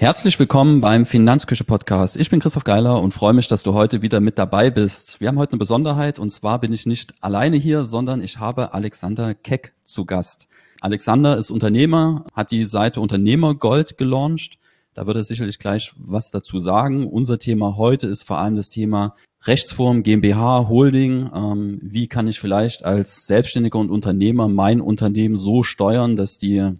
Herzlich willkommen beim Finanzküche-Podcast. Ich bin Christoph Geiler und freue mich, dass du heute wieder mit dabei bist. Wir haben heute eine Besonderheit und zwar bin ich nicht alleine hier, sondern ich habe Alexander Keck zu Gast. Alexander ist Unternehmer, hat die Seite Unternehmergold gelauncht. Da wird er sicherlich gleich was dazu sagen. Unser Thema heute ist vor allem das Thema Rechtsform, GmbH, Holding. Wie kann ich vielleicht als Selbstständiger und Unternehmer mein Unternehmen so steuern, dass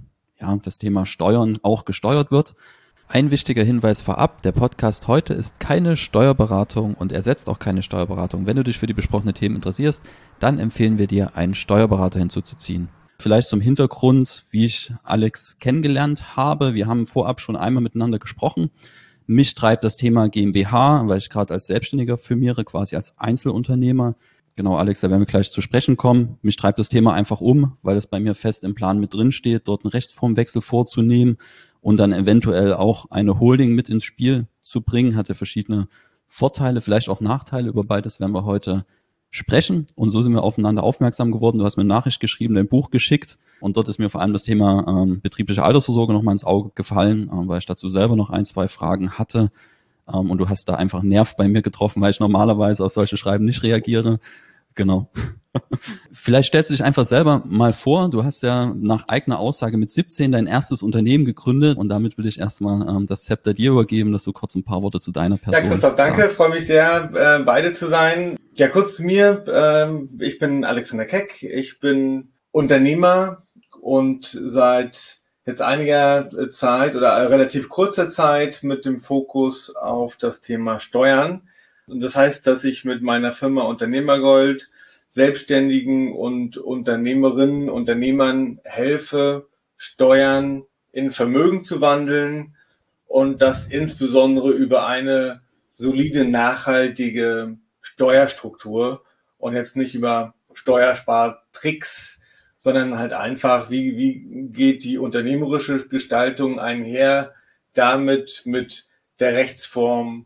das Thema Steuern auch gesteuert wird? Ein wichtiger Hinweis vorab, der Podcast heute ist keine Steuerberatung und ersetzt auch keine Steuerberatung. Wenn du dich für die besprochenen Themen interessierst, dann empfehlen wir dir, einen Steuerberater hinzuzuziehen. Vielleicht zum Hintergrund, wie ich Alex kennengelernt habe. Wir haben vorab schon einmal miteinander gesprochen. Mich treibt das Thema GmbH, weil ich gerade als Selbstständiger firmiere, quasi als Einzelunternehmer. Genau, Alex, da werden wir gleich zu sprechen kommen. Mich treibt das Thema einfach weil es bei mir fest im Plan mit drin steht, dort einen Rechtsformwechsel vorzunehmen und dann eventuell auch eine Holding mit ins Spiel zu bringen. Hatte verschiedene Vorteile, vielleicht auch Nachteile. Über beides werden wir heute sprechen. Und so sind wir aufeinander aufmerksam geworden. Du hast mir eine Nachricht geschrieben, dein Buch geschickt. Und dort ist mir vor allem das Thema betriebliche Altersvorsorge nochmal ins Auge gefallen, weil ich dazu selber noch 1-2 Fragen hatte. Und du hast da einfach einen Nerv bei mir getroffen, weil ich normalerweise auf solche Schreiben nicht reagiere. Genau. Vielleicht stellst du dich einfach selber mal vor. Du hast ja nach eigener Aussage mit 17 dein erstes Unternehmen gegründet und damit will ich erstmal das Zepter dir übergeben, dass du kurz ein paar Worte zu deiner Person. Ja, Christoph, danke. Freue mich sehr, beide zu sein. Ja, kurz zu mir. Ich bin Alexander Keck. Ich bin Unternehmer und seit jetzt einiger Zeit oder relativ kurzer Zeit mit dem Fokus auf das Thema Steuern. Und das heißt, dass ich mit meiner Firma Unternehmergold Selbstständigen und Unternehmerinnen, Unternehmern helfe, Steuern in Vermögen zu wandeln und das insbesondere über eine solide, nachhaltige Steuerstruktur und jetzt nicht über Steuerspartricks, sondern halt einfach, wie geht die unternehmerische Gestaltung einher damit mit der Rechtsform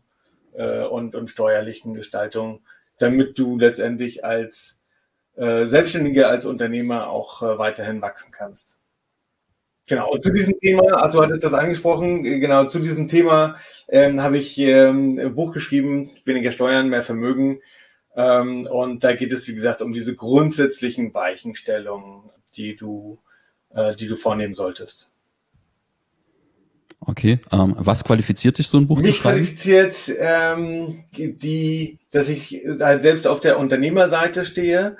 und steuerlichen Gestaltung, damit du letztendlich als Selbstständiger, als Unternehmer auch weiterhin wachsen kannst. Genau, und zu diesem Thema, du hattest das angesprochen, genau, zu diesem Thema habe ich ein Buch geschrieben, Weniger Steuern, mehr Vermögen. Und da geht es, wie gesagt, um diese grundsätzlichen Weichenstellungen, die du vornehmen solltest. Okay, was qualifiziert dich, so ein Buch zu schreiben? Mich qualifiziert, dass ich halt selbst auf der Unternehmerseite stehe.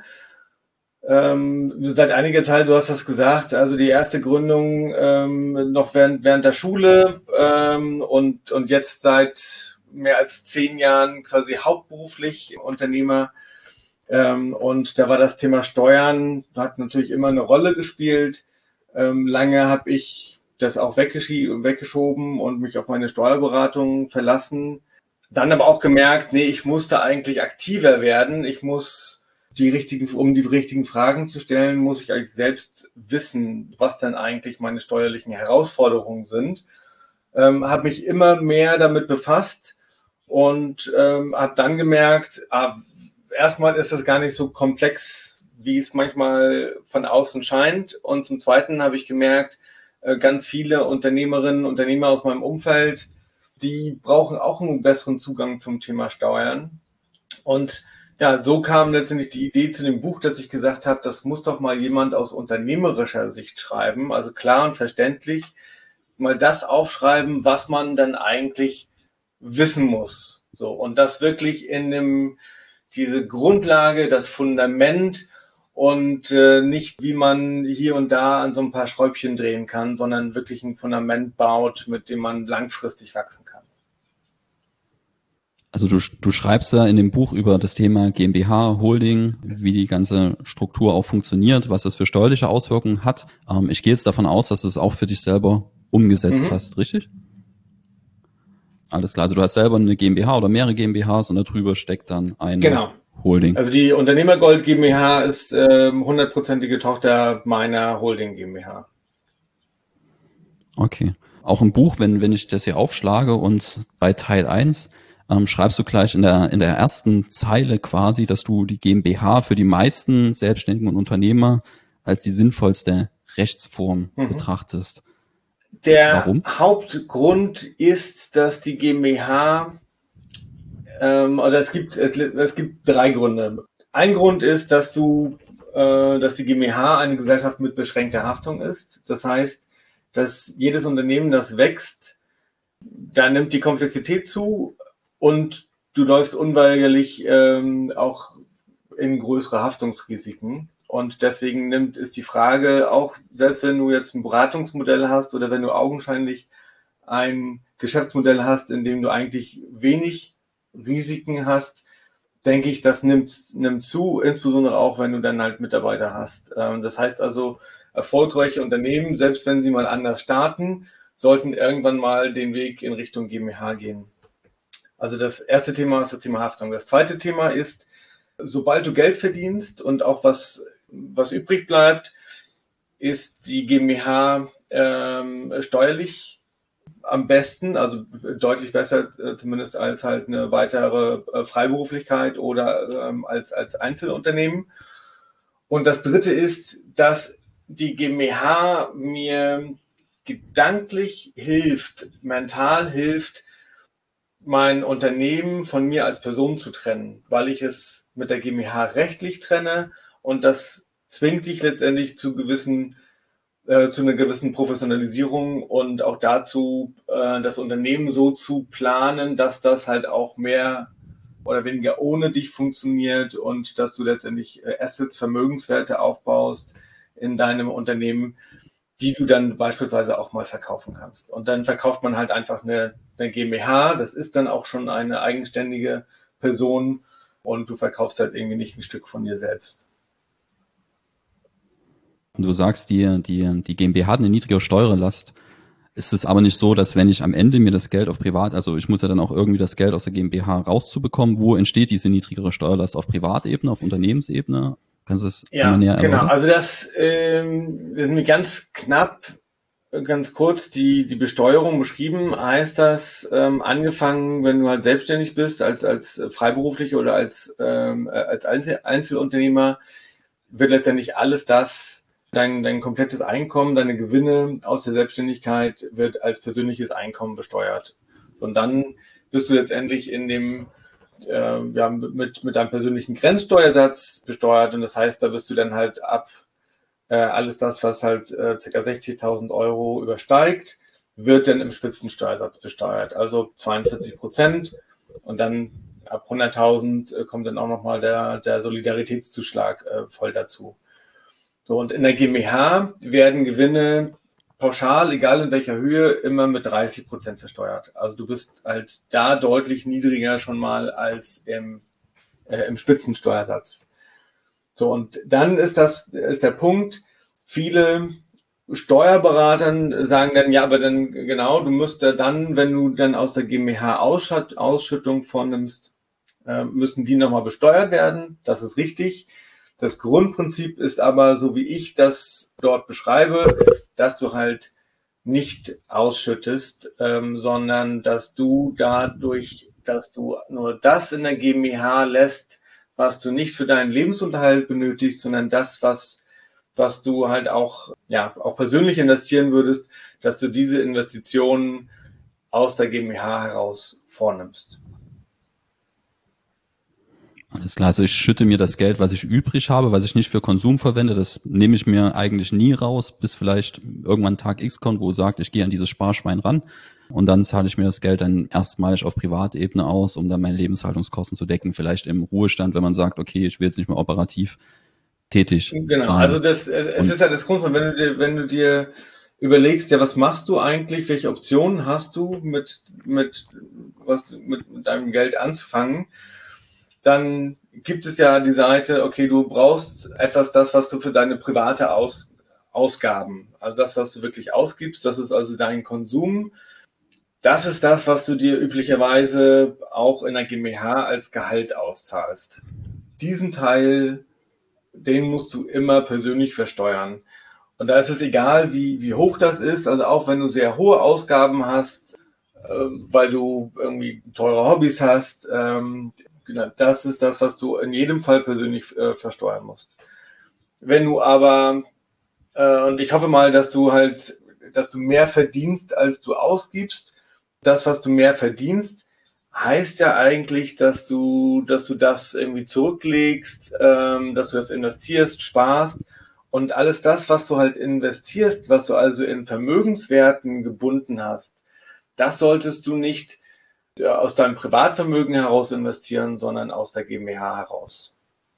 Seit einiger Zeit, du hast das gesagt, also die erste Gründung noch während der Schule und jetzt seit mehr als 10 Jahren quasi hauptberuflich Unternehmer. Und da war das Thema Steuern, hat natürlich immer eine Rolle gespielt. Lange habe ich das auch weggeschoben und mich auf meine Steuerberatung verlassen. Dann aber auch gemerkt, nee, ich musste eigentlich aktiver werden. Um die richtigen Fragen zu stellen, muss ich eigentlich selbst wissen, was denn eigentlich meine steuerlichen Herausforderungen sind. Habe mich immer mehr damit befasst und habe dann gemerkt, erstmal ist das gar nicht so komplex, wie es manchmal von außen scheint. Und zum Zweiten habe ich gemerkt, ganz viele Unternehmerinnen und Unternehmer aus meinem Umfeld, die brauchen auch einen besseren Zugang zum Thema Steuern. Und ja, so kam letztendlich die Idee zu dem Buch, dass ich gesagt habe, das muss doch mal jemand aus unternehmerischer Sicht schreiben, also klar und verständlich, mal das aufschreiben, was man dann eigentlich wissen muss. So, und das wirklich diese Grundlage, das Fundament und nicht, wie man hier und da an so ein paar Schräubchen drehen kann, sondern wirklich ein Fundament baut, mit dem man langfristig wachsen kann. Also du schreibst ja in dem Buch über das Thema GmbH, Holding, wie die ganze Struktur auch funktioniert, was das für steuerliche Auswirkungen hat. Ich gehe jetzt davon aus, dass du es auch für dich selber umgesetzt hast, richtig? Alles klar, also du hast selber eine GmbH oder mehrere GmbHs und darüber steckt dann eine Holding. Also die Unternehmergold GmbH ist 100%ige Tochter meiner Holding GmbH. Okay. Auch im Buch, wenn ich das hier aufschlage und bei Teil 1 schreibst du gleich in der ersten Zeile quasi, dass du die GmbH für die meisten Selbstständigen und Unternehmer als die sinnvollste Rechtsform betrachtest. Der Warum? Hauptgrund ist, dass die GmbH, oder es gibt 3 Gründe. Ein Grund ist, dass die GmbH eine Gesellschaft mit beschränkter Haftung ist. Das heißt, dass jedes Unternehmen, das wächst, da nimmt die Komplexität zu und du läufst unweigerlich auch in größere Haftungsrisiken. Und deswegen ist die Frage auch, selbst wenn du jetzt ein Beratungsmodell hast oder wenn du augenscheinlich ein Geschäftsmodell hast, in dem du eigentlich wenig Risiken hast, denke ich, das nimmt zu, insbesondere auch, wenn du dann halt Mitarbeiter hast. Das heißt also, erfolgreiche Unternehmen, selbst wenn sie mal anders starten, sollten irgendwann mal den Weg in Richtung GmbH gehen. Also das erste Thema ist das Thema Haftung. Das zweite Thema ist, sobald du Geld verdienst und auch was übrig bleibt, ist die GmbH steuerlich am besten, also deutlich besser zumindest als halt eine weitere Freiberuflichkeit oder als Einzelunternehmen. Und das dritte ist, dass die GmbH mir gedanklich hilft, mental hilft, mein Unternehmen von mir als Person zu trennen, weil ich es mit der GmbH rechtlich trenne und das zwingt dich letztendlich zu einer gewissen Professionalisierung und auch dazu, das Unternehmen so zu planen, dass das halt auch mehr oder weniger ohne dich funktioniert und dass du letztendlich Assets, Vermögenswerte aufbaust in deinem Unternehmen, die du dann beispielsweise auch mal verkaufen kannst. Und dann verkauft man halt einfach eine GmbH, das ist dann auch schon eine eigenständige Person und du verkaufst halt irgendwie nicht ein Stück von dir selbst. Du sagst, die GmbH hat eine niedrigere Steuerlast. Ist es aber nicht so, dass wenn ich am Ende mir das Geld auf Privat, also ich muss ja dann auch irgendwie das Geld aus der GmbH rauszubekommen, wo entsteht diese niedrigere Steuerlast? Auf Privatebene, auf Unternehmensebene? Kannst du das einmal näher erläutern? Genau. Also das ist ganz knapp, ganz kurz die Besteuerung beschrieben. Heißt das, angefangen, wenn du halt selbstständig bist, als Freiberuflicher oder als Einzelunternehmer, wird letztendlich alles das, dein komplettes Einkommen, deine Gewinne aus der Selbstständigkeit wird als persönliches Einkommen besteuert. So, und dann bist du letztendlich mit deinem persönlichen Grenzsteuersatz besteuert und das heißt, da bist du dann halt ab alles das, was halt ca. 60.000 Euro übersteigt, wird dann im Spitzensteuersatz besteuert, also 42%. Und dann ab 100.000 kommt dann auch nochmal der Solidaritätszuschlag voll dazu. So, und in der GmbH werden Gewinne pauschal, egal in welcher Höhe, immer mit 30% versteuert. Also du bist halt da deutlich niedriger schon mal als im Spitzensteuersatz. So, und dann ist der Punkt, viele Steuerberater sagen dann, ja, aber dann genau, du musst ja dann, wenn du dann aus der GmbH Ausschüttung vornimmst, müssen die nochmal besteuert werden. Das ist richtig. Das Grundprinzip ist aber, so wie ich das dort beschreibe, dass du halt nicht ausschüttest, sondern dass du dadurch, dass du nur das in der GmbH lässt, was du nicht für deinen Lebensunterhalt benötigst, sondern das, was du halt auch persönlich investieren würdest, dass du diese Investitionen aus der GmbH heraus vornimmst. Alles klar, also ich schütte mir das Geld, was ich übrig habe, was ich nicht für Konsum verwende, das nehme ich mir eigentlich nie raus, bis vielleicht irgendwann Tag X kommt, wo es sagt, ich gehe an dieses Sparschwein ran und dann zahle ich mir das Geld dann erstmalig auf Privatebene aus, um dann meine Lebenshaltungskosten zu decken, vielleicht im Ruhestand, wenn man sagt, okay, ich will jetzt nicht mehr operativ tätig Genau, sein. also es ist ja das Grundsatz, wenn du dir überlegst, ja, was machst du eigentlich, welche Optionen hast du mit deinem Geld anzufangen, dann gibt es ja die Seite, okay, du brauchst das, was du für deine private Ausgaben, also das, was du wirklich ausgibst, das ist also dein Konsum. Das ist das, was du dir üblicherweise auch in der GmbH als Gehalt auszahlst. Diesen Teil, den musst du immer persönlich versteuern. Und da ist es egal, wie hoch das ist, also auch wenn du sehr hohe Ausgaben hast, weil du irgendwie teure Hobbys hast, genau, das ist das, was du in jedem Fall persönlich versteuern musst. Wenn du aber, und ich hoffe mal, dass du halt mehr verdienst, als du ausgibst. Das, was du mehr verdienst, heißt ja eigentlich, dass du das irgendwie zurücklegst, dass du das investierst, sparst. Und alles das, was du halt investierst, was du also in Vermögenswerten gebunden hast, das solltest du nicht aus deinem Privatvermögen heraus investieren, sondern aus der GmbH heraus.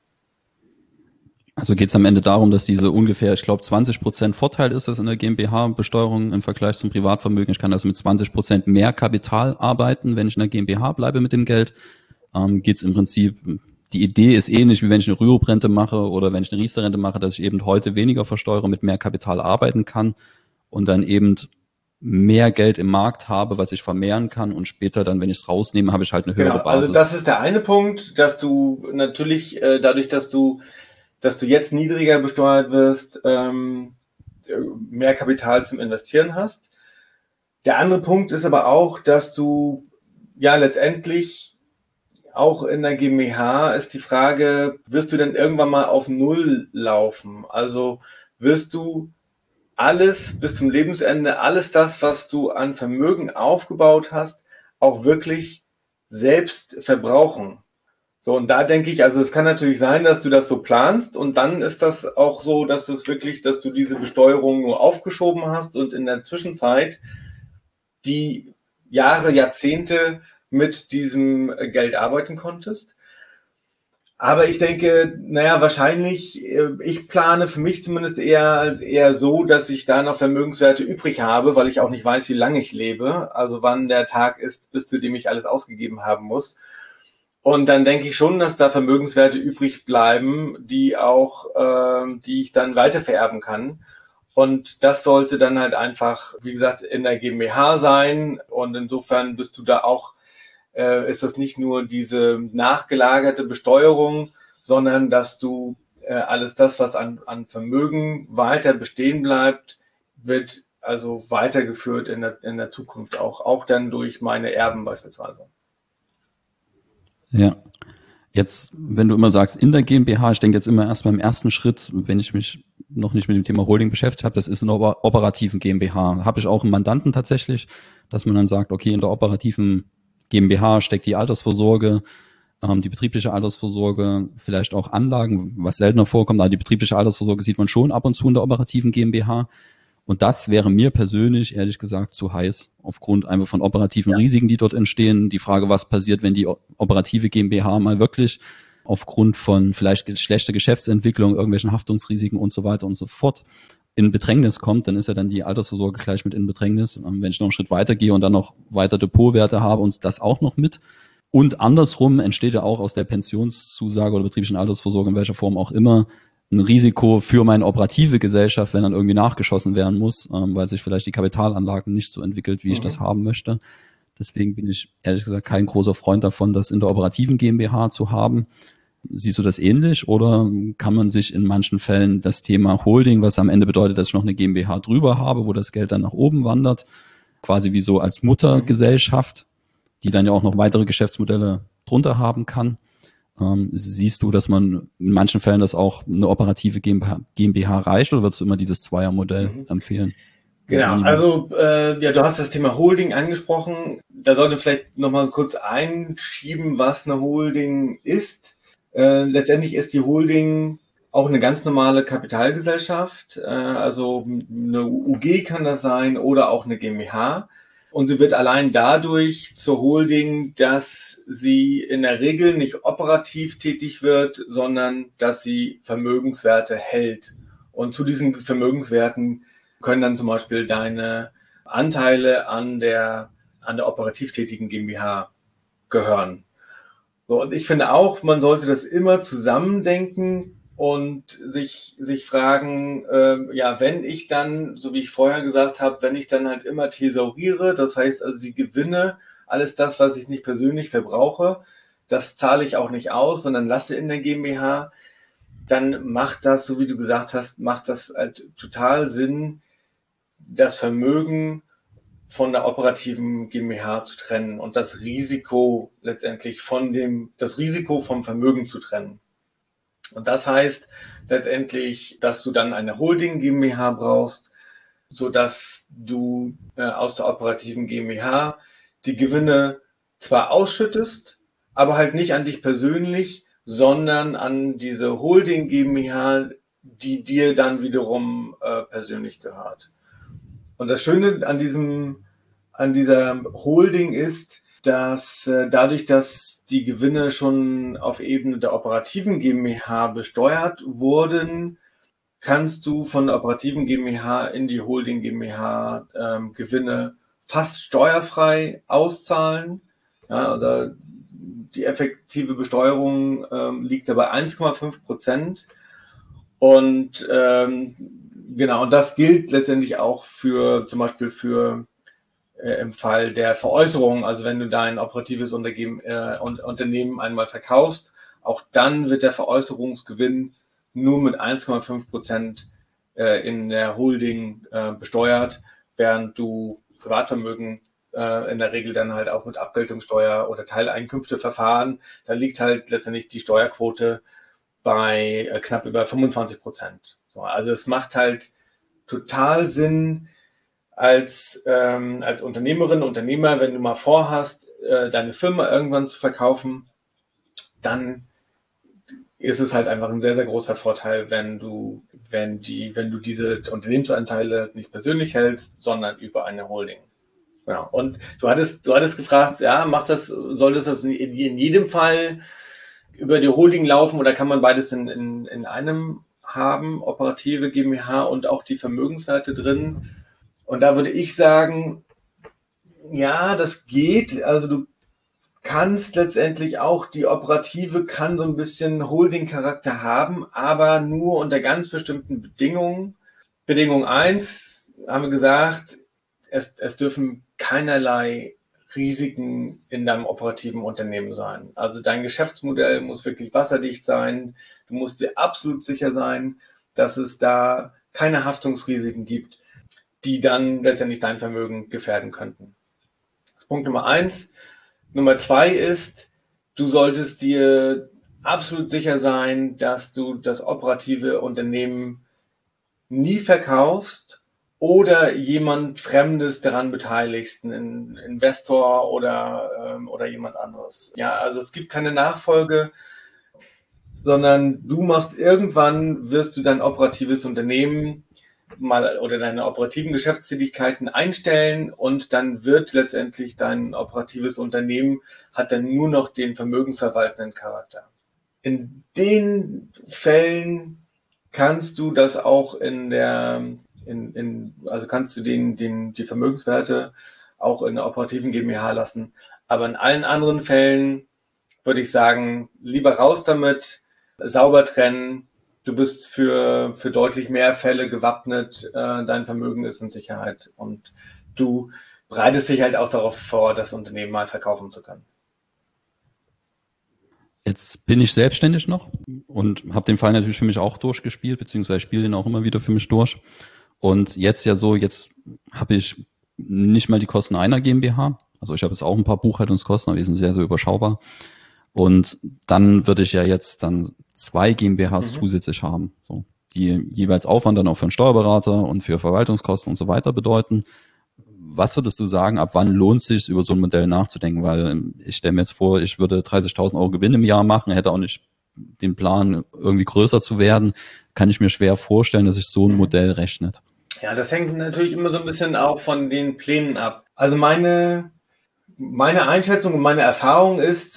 Also geht es am Ende darum, dass diese ungefähr, ich glaube, 20% Vorteil ist es in der GmbH-Besteuerung im Vergleich zum Privatvermögen. Ich kann also mit 20% mehr Kapital arbeiten, wenn ich in der GmbH bleibe mit dem Geld. Geht es im Prinzip, die Idee ist ähnlich, wie wenn ich eine Rürup-Rente mache oder wenn ich eine Riester-Rente mache, dass ich eben heute weniger versteuere, mit mehr Kapital arbeiten kann und dann eben mehr Geld im Markt habe, was ich vermehren kann und später dann, wenn ich es rausnehme, habe ich halt eine höhere Basis. Also das ist der eine Punkt, dass du natürlich dadurch, dass du jetzt niedriger besteuert wirst, mehr Kapital zum Investieren hast. Der andere Punkt ist aber auch, dass du ja letztendlich auch in der GmbH ist die Frage, wirst du denn irgendwann mal auf Null laufen? Also wirst du alles bis zum Lebensende, alles das, was du an Vermögen aufgebaut hast, auch wirklich selbst verbrauchen? So, und da denke ich, also es kann natürlich sein, dass du das so planst und dann ist das auch so, dass du diese Besteuerung nur aufgeschoben hast und in der Zwischenzeit die Jahre, Jahrzehnte mit diesem Geld arbeiten konntest. Aber ich denke, wahrscheinlich, ich plane für mich zumindest eher so, dass ich da noch Vermögenswerte übrig habe, weil ich auch nicht weiß, wie lange ich lebe, also wann der Tag ist, bis zu dem ich alles ausgegeben haben muss. Und dann denke ich schon, dass da Vermögenswerte übrig bleiben, die ich dann weitervererben kann. Und das sollte dann halt einfach, wie gesagt, in der GmbH sein. Und insofern bist du da auch, ist das nicht nur diese nachgelagerte Besteuerung, sondern dass du alles das, was an Vermögen weiter bestehen bleibt, wird also weitergeführt in der Zukunft auch dann durch meine Erben beispielsweise. Ja. Jetzt, wenn du immer sagst, in der GmbH, ich denke jetzt immer erst beim ersten Schritt, wenn ich mich noch nicht mit dem Thema Holding beschäftigt habe, das ist in der operativen GmbH. Habe ich auch einen Mandanten tatsächlich, dass man dann sagt, okay, in der operativen GmbH steckt die Altersvorsorge, die betriebliche Altersvorsorge, vielleicht auch Anlagen, was seltener vorkommt, aber die betriebliche Altersvorsorge sieht man schon ab und zu in der operativen GmbH. Und das wäre mir persönlich, ehrlich gesagt, zu heiß, aufgrund einfach von operativen Risiken, die dort entstehen. Die Frage, was passiert, wenn die operative GmbH mal wirklich aufgrund von vielleicht schlechter Geschäftsentwicklung, irgendwelchen Haftungsrisiken und so weiter und so fort in Bedrängnis kommt, dann ist ja dann die Altersvorsorge gleich mit in Bedrängnis. Wenn ich noch einen Schritt weiter gehe und dann noch weiter Depotwerte habe und das auch noch mit. Und andersrum entsteht ja auch aus der Pensionszusage oder betrieblichen Altersvorsorge, in welcher Form auch immer, ein Risiko für meine operative Gesellschaft, wenn dann irgendwie nachgeschossen werden muss, weil sich vielleicht die Kapitalanlagen nicht so entwickelt, wie ich das haben möchte. Deswegen bin ich ehrlich gesagt kein großer Freund davon, das in der operativen GmbH zu haben. Siehst du das ähnlich oder kann man sich in manchen Fällen das Thema Holding, was am Ende bedeutet, dass ich noch eine GmbH drüber habe, wo das Geld dann nach oben wandert, quasi wie so als Muttergesellschaft, die dann ja auch noch weitere Geschäftsmodelle drunter haben kann, siehst du, dass man in manchen Fällen das auch eine operative GmbH reicht oder würdest du immer dieses Zweiermodell empfehlen? Genau, also du hast das Thema Holding angesprochen. Da sollte vielleicht nochmal kurz einschieben, was eine Holding ist. Letztendlich ist die Holding auch eine ganz normale Kapitalgesellschaft. Also eine UG kann das sein oder auch eine GmbH. Und sie wird allein dadurch zur Holding, dass sie in der Regel nicht operativ tätig wird, sondern dass sie Vermögenswerte hält. Und zu diesen Vermögenswerten können dann zum Beispiel deine Anteile an der operativ tätigen GmbH gehören. So, und ich finde auch, man sollte das immer zusammendenken und sich fragen, wenn ich dann, so wie ich vorher gesagt habe, wenn ich dann halt immer thesauriere, das heißt also die Gewinne, alles das, was ich nicht persönlich verbrauche, das zahle ich auch nicht aus, sondern lasse in der GmbH, dann macht das, so wie du gesagt hast, macht das halt total Sinn, das Vermögen von der operativen GmbH zu trennen und das Risiko letztendlich das Risiko vom Vermögen zu trennen. Und das heißt letztendlich, dass du dann eine Holding GmbH brauchst, sodass du aus der operativen GmbH die Gewinne zwar ausschüttest, aber halt nicht an dich persönlich, sondern an diese Holding GmbH, die dir dann wiederum persönlich gehört. Und das Schöne an dieser Holding ist, dass dadurch, dass die Gewinne schon auf Ebene der operativen GmbH besteuert wurden, kannst du von der operativen GmbH in die Holding GmbH Gewinne fast steuerfrei auszahlen. Ja, also die effektive Besteuerung liegt dabei 1,5%. Und genau, und das gilt letztendlich auch für zum Beispiel für im Fall der Veräußerung, also wenn du dein operatives Unternehmen einmal verkaufst, auch dann wird der Veräußerungsgewinn nur mit 1,5% in der Holding besteuert, während du Privatvermögen in der Regel dann halt auch mit Abgeltungssteuer oder Teileinkünfteverfahren, da liegt halt letztendlich die Steuerquote bei knapp über 25%. So, also es macht halt total Sinn, als Unternehmerin, Unternehmer, wenn du mal vorhast, deine Firma irgendwann zu verkaufen, dann ist es halt einfach ein sehr, sehr großer Vorteil, wenn du diese Unternehmensanteile nicht persönlich hältst, sondern über eine Holding. Genau. Und du hattest gefragt, ja, soll das in jedem Fall über die Holding laufen oder kann man beides in einem haben, operative GmbH und auch die Vermögenswerte drin? Und da würde ich sagen, ja, das geht. Also du kannst letztendlich auch, die operative kann so ein bisschen Holding-Charakter haben, aber nur unter ganz bestimmten Bedingungen. Bedingung 1 haben wir gesagt, es dürfen keinerlei Risiken in deinem operativen Unternehmen sein. Also dein Geschäftsmodell muss wirklich wasserdicht sein. Du musst dir absolut sicher sein, dass es da keine Haftungsrisiken gibt, die dann letztendlich dein Vermögen gefährden könnten. Das ist Punkt Nummer 1. Nummer 2 ist, du solltest dir absolut sicher sein, dass du das operative Unternehmen nie verkaufst oder jemand Fremdes daran beteiligst, einen Investor oder jemand anderes. Ja, also es gibt keine Nachfolge, sondern wirst du dein operatives Unternehmen oder deine operativen Geschäftstätigkeiten einstellen und dann wird letztendlich dein operatives Unternehmen hat dann nur noch den vermögensverwaltenden Charakter. In den Fällen kannst du das auch also kannst du die Vermögenswerte auch in der operativen GmbH lassen. Aber in allen anderen Fällen würde ich sagen, lieber raus damit, sauber trennen. Du bist für deutlich mehr Fälle gewappnet, dein Vermögen ist in Sicherheit und du bereitest dich halt auch darauf vor, das Unternehmen mal verkaufen zu können. Jetzt bin ich selbstständig noch und habe den Fall natürlich für mich auch durchgespielt, beziehungsweise spiele den auch immer wieder für mich durch. Und jetzt habe ich nicht mal die Kosten einer GmbH. Also ich habe jetzt auch ein paar Buchhaltungskosten, aber die sind sehr, sehr überschaubar. Und dann würde ich ja jetzt dann 2 GmbHs zusätzlich haben, so, die jeweils Aufwand dann auch für einen Steuerberater und für Verwaltungskosten und so weiter bedeuten. Was würdest du sagen, ab wann lohnt es sich, über so ein Modell nachzudenken? Weil ich stelle mir jetzt vor, ich würde 30.000 Euro Gewinn im Jahr machen, hätte auch nicht den Plan, irgendwie größer zu werden. Kann ich mir schwer vorstellen, dass sich so ein Modell rechnet. Ja, das hängt natürlich immer so ein bisschen auch von den Plänen ab. Also meine Einschätzung und meine Erfahrung ist,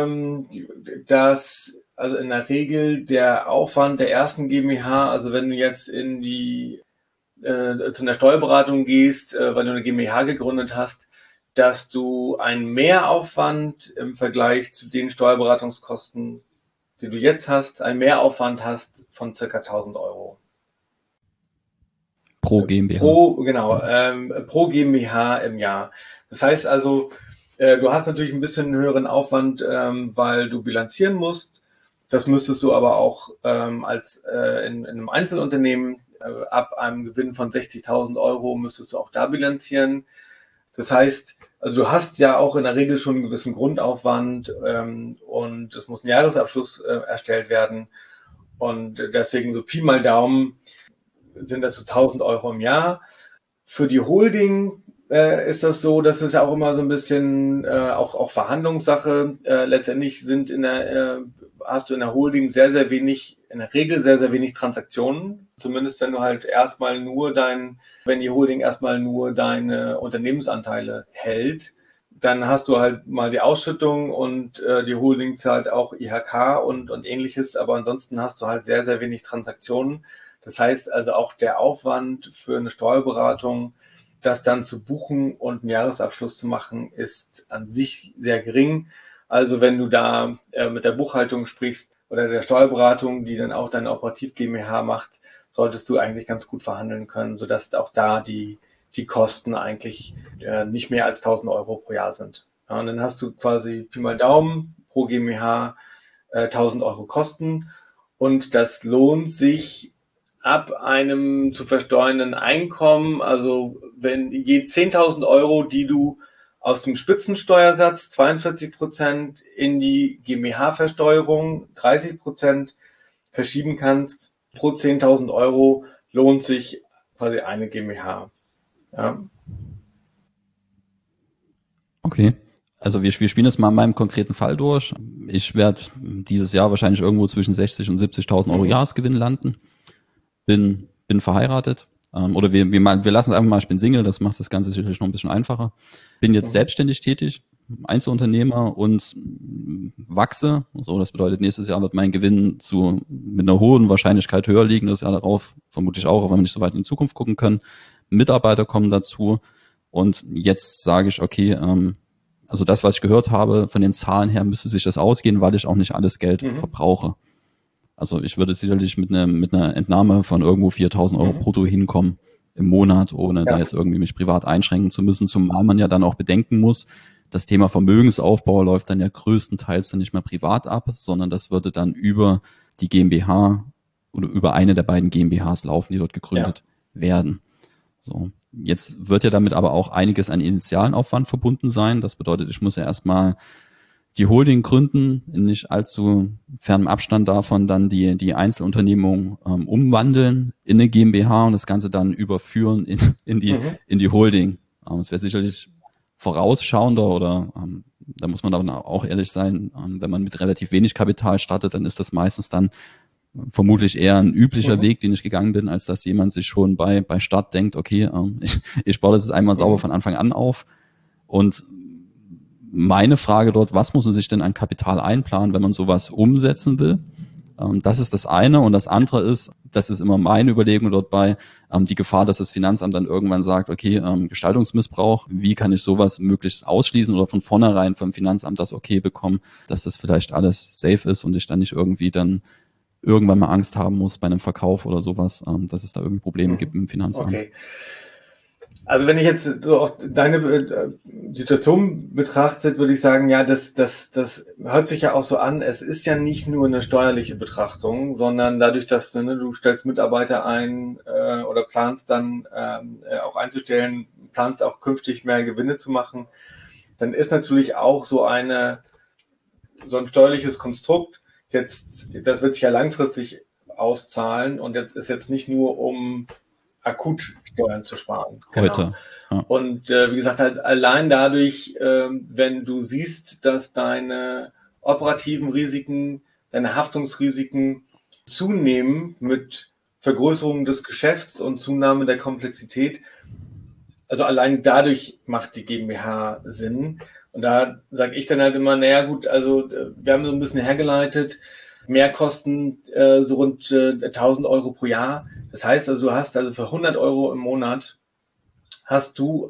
dass also in der Regel der Aufwand der ersten GmbH, also wenn du jetzt zu einer Steuerberatung gehst, weil du eine GmbH gegründet hast, dass du einen Mehraufwand im Vergleich zu den Steuerberatungskosten, die du jetzt hast, einen Mehraufwand hast von circa 1.000 Euro. Pro GmbH. Pro GmbH im Jahr. Das heißt also, du hast natürlich ein bisschen einen höheren Aufwand, weil du bilanzieren musst. Das müsstest du aber auch in einem Einzelunternehmen ab einem Gewinn von 60.000 Euro müsstest du auch da bilanzieren. Das heißt, also du hast ja auch in der Regel schon einen gewissen Grundaufwand und es muss ein Jahresabschluss erstellt werden. Und deswegen so Pi mal Daumen sind das so 1.000 Euro im Jahr. Für die Holding ist das so, dass es ja auch immer so ein bisschen auch Verhandlungssache. Letztendlich hast du in der Holding sehr, sehr wenig, in der Regel sehr, sehr wenig Transaktionen. Zumindest wenn du halt wenn die Holding erstmal nur deine Unternehmensanteile hält, dann hast du halt mal die Ausschüttung und die Holding zahlt auch IHK und ähnliches, aber ansonsten hast du halt sehr, sehr wenig Transaktionen. Das heißt also auch der Aufwand für eine Steuerberatung, das dann zu buchen und einen Jahresabschluss zu machen, ist an sich sehr gering. Also wenn du da mit der Buchhaltung sprichst oder der Steuerberatung, die dann auch deine Operativ GmbH macht, solltest du eigentlich ganz gut verhandeln können, sodass auch da die Kosten eigentlich nicht mehr als 1.000 Euro pro Jahr sind. Ja, und dann hast du quasi Pi mal Daumen pro GmbH 1.000 Euro Kosten und das lohnt sich ab einem zu versteuernden Einkommen, also wenn je 10.000 Euro, die du aus dem Spitzensteuersatz 42% in die GmbH-Versteuerung 30% verschieben kannst, pro 10.000 Euro lohnt sich quasi eine GmbH. Ja. Okay. Also wir spielen es mal in meinem konkreten Fall durch. Ich werde dieses Jahr wahrscheinlich irgendwo zwischen 60 und 70.000 Euro Jahresgewinn landen. Bin verheiratet. Oder wir lassen es einfach mal, ich bin Single, das macht das Ganze sicherlich noch ein bisschen einfacher. Bin jetzt selbstständig tätig, Einzelunternehmer und wachse. So, das bedeutet, nächstes Jahr wird mein Gewinn mit einer hohen Wahrscheinlichkeit höher liegen, das Jahr darauf vermutlich auch wenn wir nicht so weit in die Zukunft gucken können. Mitarbeiter kommen dazu. Und jetzt sage ich, okay, also das, was ich gehört habe, von den Zahlen her müsste sich das ausgehen, weil ich auch nicht alles Geld verbrauche. Also ich würde sicherlich mit einer Entnahme von irgendwo 4.000 Euro brutto hinkommen im Monat, ohne da jetzt irgendwie mich privat einschränken zu müssen, zumal man ja dann auch bedenken muss, das Thema Vermögensaufbau läuft dann ja größtenteils dann nicht mehr privat ab, sondern das würde dann über die GmbH oder über eine der beiden GmbHs laufen, die dort gegründet werden. So. Jetzt wird ja damit aber auch einiges an initialen Aufwand verbunden sein. Das bedeutet, ich muss ja erstmal die Holding gründen, in nicht allzu fernem Abstand davon dann die Einzelunternehmung umwandeln in eine GmbH und das Ganze dann überführen in die Holding. Es wäre sicherlich vorausschauender oder da muss man dann auch ehrlich sein, wenn man mit relativ wenig Kapital startet, dann ist das meistens dann vermutlich eher ein üblicher Weg, den ich gegangen bin, als dass jemand sich schon bei Start denkt, okay, ich baue das jetzt einmal sauber von Anfang an auf. Und meine Frage dort, was muss man sich denn an Kapital einplanen, wenn man sowas umsetzen will? Das ist das eine. Und das andere ist, das ist immer meine Überlegung dort bei, die Gefahr, dass das Finanzamt dann irgendwann sagt, okay, Gestaltungsmissbrauch, wie kann ich sowas möglichst ausschließen oder von vornherein vom Finanzamt das okay bekommen, dass das vielleicht alles safe ist und ich dann nicht irgendwie dann irgendwann mal Angst haben muss bei einem Verkauf oder sowas, dass es da irgendwie Probleme gibt im Finanzamt. Okay. Also wenn ich jetzt so auch deine Situation betrachtet, würde ich sagen, ja, das hört sich ja auch so an. Es ist ja nicht nur eine steuerliche Betrachtung, sondern dadurch, dass du stellst Mitarbeiter ein oder planst dann auch einzustellen, planst auch künftig mehr Gewinne zu machen, dann ist natürlich auch so ein steuerliches Konstrukt. Jetzt, das wird sich ja langfristig auszahlen und jetzt ist jetzt nicht nur um akut Steuern zu sparen. Heute. Ja. Und wie gesagt, halt allein dadurch, wenn du siehst, dass deine operativen Risiken, deine Haftungsrisiken zunehmen mit Vergrößerung des Geschäfts und Zunahme der Komplexität, also allein dadurch macht die GmbH Sinn. Und da sage ich dann halt immer, naja gut, also wir haben so ein bisschen hergeleitet, Mehrkosten so rund 1.000 Euro pro Jahr. Das heißt also, du hast also für 100 Euro im Monat kannst du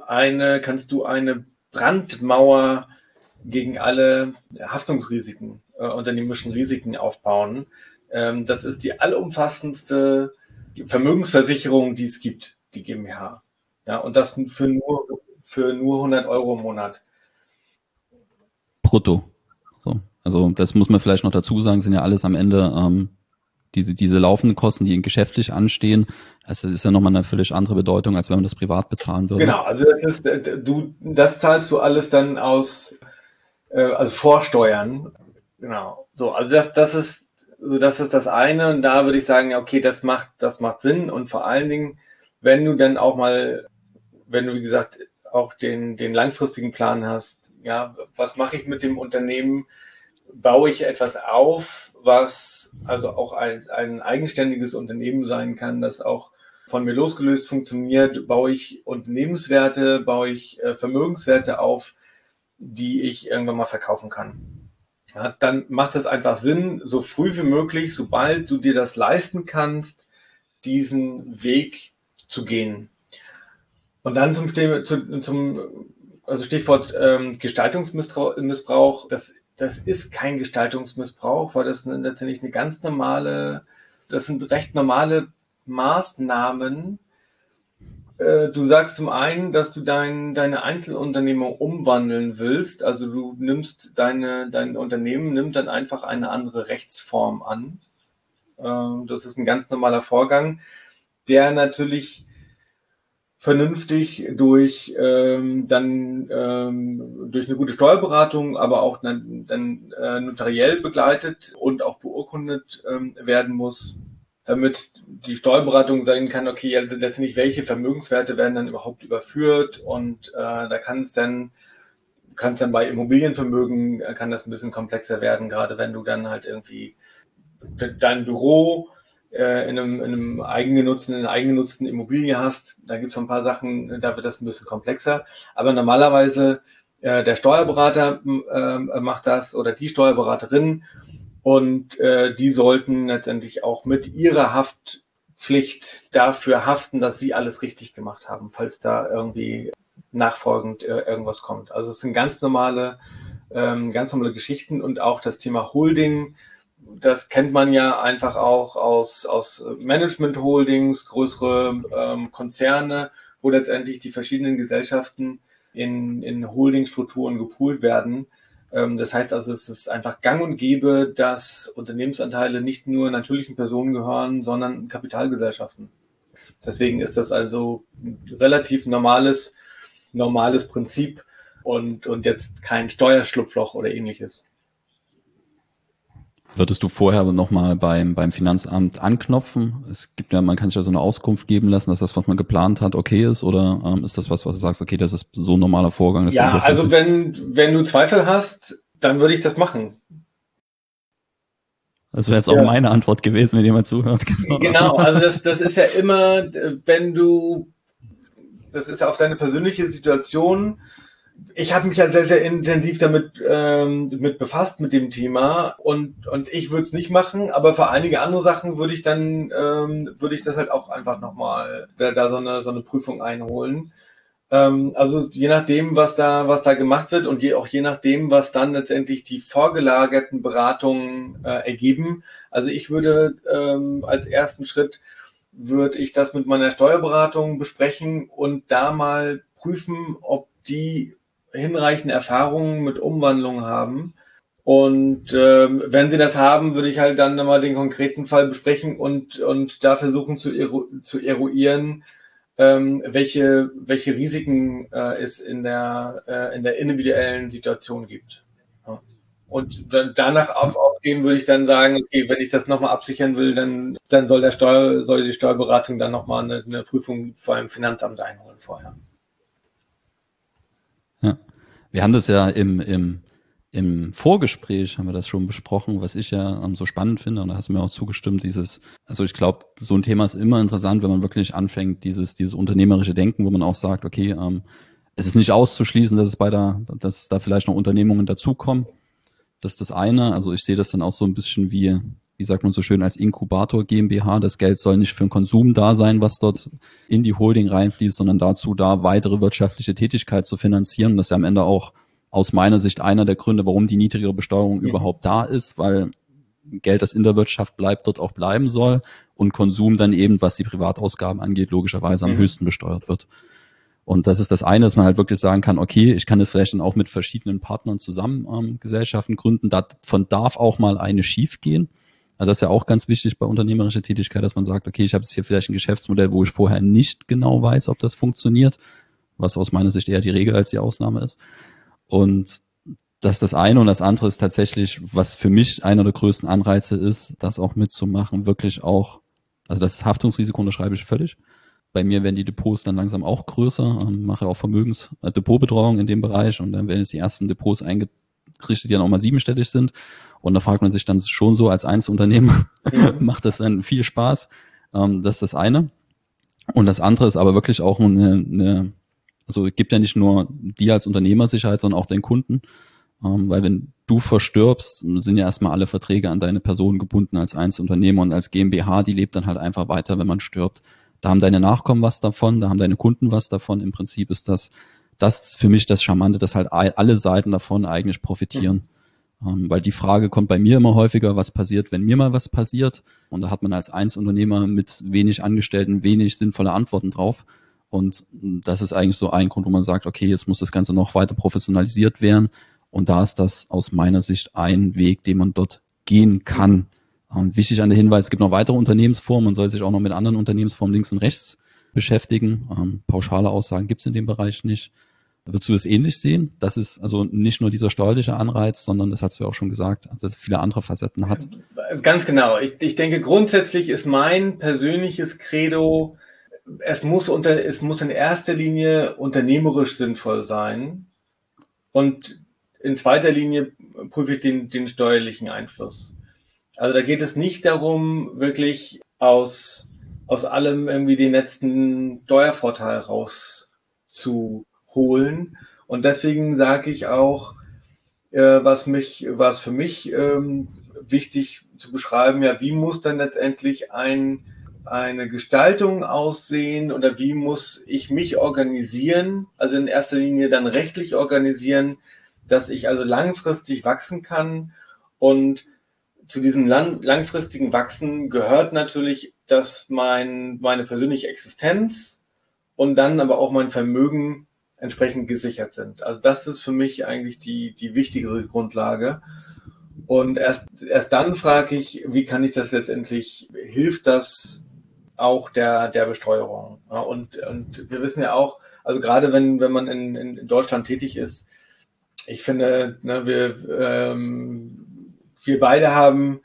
eine Brandmauer gegen alle Haftungsrisiken, unternehmerischen Risiken aufbauen. Das ist die allumfassendste Vermögensversicherung, die es gibt, die GmbH. Ja, und das für nur 100 Euro im Monat. Brutto. So. Also das muss man vielleicht noch dazu sagen, sind ja alles am Ende diese laufenden Kosten, die geschäftlich anstehen. Das ist ja nochmal eine völlig andere Bedeutung, als wenn man das privat bezahlen würde. Genau, also das zahlst du alles dann aus, also Vorsteuern. Genau. So, also das ist das eine. Und da würde ich sagen, okay, das macht Sinn. Und vor allen Dingen, wenn du dann auch mal wenn du, wie gesagt, auch den langfristigen Plan hast, ja, was mache ich mit dem Unternehmen? Baue ich etwas auf, was also auch ein eigenständiges Unternehmen sein kann, das auch von mir losgelöst funktioniert? Baue ich Unternehmenswerte, baue ich Vermögenswerte auf, die ich irgendwann mal verkaufen kann? Ja, dann macht es einfach Sinn, so früh wie möglich, sobald du dir das leisten kannst, diesen Weg zu gehen. Und dann also Stichwort Gestaltungsmissbrauch. Das ist kein Gestaltungsmissbrauch, weil das letztendlich das sind recht normale Maßnahmen. Du sagst zum einen, dass du deine Einzelunternehmung umwandeln willst. Also du nimmst dein Unternehmen nimmt dann einfach eine andere Rechtsform an. Das ist ein ganz normaler Vorgang, der natürlich vernünftig durch eine gute Steuerberatung, aber auch dann notariell begleitet und auch beurkundet werden muss, damit die Steuerberatung sagen kann, okay, ja, letztendlich welche Vermögenswerte werden dann überhaupt überführt, und da kann es dann bei Immobilienvermögen kann das ein bisschen komplexer werden, gerade wenn du dann halt irgendwie dein Büro in einer eigengenutzten Immobilie hast. Da gibt es ein paar Sachen, da wird das ein bisschen komplexer. Aber normalerweise der Steuerberater macht das oder die Steuerberaterin, und die sollten letztendlich auch mit ihrer Haftpflicht dafür haften, dass sie alles richtig gemacht haben, falls da irgendwie nachfolgend irgendwas kommt. Also es sind ganz normale Geschichten, und auch das Thema Holding. Das kennt man ja einfach auch aus Management-Holdings, größere Konzerne, wo letztendlich die verschiedenen Gesellschaften in Holdingstrukturen gepoolt werden. Das heißt also, es ist einfach gang und gäbe, dass Unternehmensanteile nicht nur natürlichen Personen gehören, sondern Kapitalgesellschaften. Deswegen ist das also ein relativ normales Prinzip und jetzt kein Steuerschlupfloch oder ähnliches. Würdest du vorher nochmal beim Finanzamt anknopfen? Es gibt ja, man kann sich ja so eine Auskunft geben lassen, dass das, was man geplant hat, okay ist, oder ist das was du sagst, okay, das ist so ein normaler Vorgang? Ja, also wenn du Zweifel hast, dann würde ich das machen. Das wäre jetzt auch meine Antwort gewesen, wenn jemand zuhört. Genau, also das ist ja immer, das ist ja auf deine persönliche Situation. Ich habe mich ja sehr, sehr intensiv damit mit befasst mit dem Thema, und ich würde es nicht machen, aber für einige andere Sachen würde ich das halt auch einfach nochmal da so eine Prüfung einholen. Also je nachdem, was da gemacht wird, und auch je nachdem, was dann letztendlich die vorgelagerten Beratungen ergeben. Also ich würde als ersten Schritt würde ich das mit meiner Steuerberatung besprechen und da mal prüfen, ob die hinreichende Erfahrungen mit Umwandlungen haben. Und wenn sie das haben, würde ich halt dann mal den konkreten Fall besprechen und da versuchen zu eruieren, welche Risiken es in der individuellen Situation gibt. Ja. Und dann danach ausgehen würde ich dann sagen, okay, wenn ich das nochmal absichern will, dann soll die Steuerberatung dann nochmal eine Prüfung vor einem Finanzamt einholen vorher. Ja, wir haben das ja im Vorgespräch haben wir das schon besprochen, was ich ja so spannend finde, und da hast du mir auch zugestimmt, also ich glaube, so ein Thema ist immer interessant, wenn man wirklich anfängt, dieses unternehmerische Denken, wo man auch sagt, okay, es ist nicht auszuschließen, dass dass da vielleicht noch Unternehmungen dazukommen. Das ist das eine. Also ich sehe das dann auch so ein bisschen wie sagt man so schön, als Inkubator GmbH. Das Geld soll nicht für den Konsum da sein, was dort in die Holding reinfließt, sondern dazu da weitere wirtschaftliche Tätigkeit zu finanzieren. Das ist ja am Ende auch aus meiner Sicht einer der Gründe, warum die niedrigere Besteuerung überhaupt da ist, weil Geld, das in der Wirtschaft bleibt, dort auch bleiben soll, und Konsum dann eben, was die Privatausgaben angeht, logischerweise am höchsten besteuert wird. Und das ist das eine, dass man halt wirklich sagen kann, okay, ich kann das vielleicht dann auch mit verschiedenen Partnern zusammen Gesellschaften gründen. Davon darf auch mal eine schief gehen. Also das ist ja auch ganz wichtig bei unternehmerischer Tätigkeit, dass man sagt, okay, ich habe jetzt hier vielleicht ein Geschäftsmodell, wo ich vorher nicht genau weiß, ob das funktioniert, was aus meiner Sicht eher die Regel als die Ausnahme ist. Und das ist das eine, und das andere ist tatsächlich, was für mich einer der größten Anreize ist, das auch mitzumachen, wirklich auch, also das Haftungsrisiko unterschreibe ich völlig, Bei mir werden die Depots dann langsam auch größer, mache auch Depotbetreuung in dem Bereich und dann werden jetzt die ersten Depots eingerichtet, die dann auch mal 7-stellig sind. Und da fragt man sich dann schon so als Einzelunternehmer, macht das dann viel Spaß? Das ist das eine. Und das andere ist aber wirklich auch also es gibt ja nicht nur dir als Unternehmer Sicherheit, sondern auch den Kunden. Weil wenn du verstirbst, sind ja erstmal alle Verträge an deine Person gebunden als Einzelunternehmer und als GmbH, die lebt dann halt einfach weiter, wenn man stirbt. Da haben deine Nachkommen was davon, da haben deine Kunden was davon. Im Prinzip ist das für mich das Charmante, dass halt alle Seiten davon eigentlich profitieren. Weil die Frage kommt bei mir immer häufiger, was passiert, wenn mir mal was passiert? Und da hat man als Einzelunternehmer mit wenig Angestellten wenig sinnvolle Antworten drauf. Und das ist eigentlich so ein Grund, wo man sagt, okay, jetzt muss das Ganze noch weiter professionalisiert werden. Und da ist das aus meiner Sicht ein Weg, den man dort gehen kann. Wichtig an der Hinweis, es gibt noch weitere Unternehmensformen. Man soll sich auch noch mit anderen Unternehmensformen links und rechts beschäftigen. Pauschale Aussagen gibt es in dem Bereich nicht. Würdest du das ähnlich sehen? Das ist also nicht nur dieser steuerliche Anreiz, sondern, das hast du ja auch schon gesagt, dass es viele andere Facetten hat. Ganz genau. Ich denke, grundsätzlich ist mein persönliches Credo, es muss in erster Linie unternehmerisch sinnvoll sein und in zweiter Linie prüfe ich den steuerlichen Einfluss. Also da geht es nicht darum, wirklich aus allem irgendwie den letzten Steuervorteil rauszuholen. Und deswegen sage ich auch, was für mich wichtig zu beschreiben, ja, wie muss dann letztendlich eine Gestaltung aussehen oder wie muss ich mich organisieren, also in erster Linie dann rechtlich organisieren, dass ich also langfristig wachsen kann. Und zu diesem langfristigen Wachsen gehört natürlich, dass meine persönliche Existenz und dann aber auch mein Vermögen entsprechend gesichert sind. Also das ist für mich eigentlich die wichtigere Grundlage. Und erst dann frage ich, wie kann ich das letztendlich, hilft das auch der Besteuerung? Ja, und wir wissen ja auch, also gerade wenn man in Deutschland tätig ist, ich finde, ne, wir beide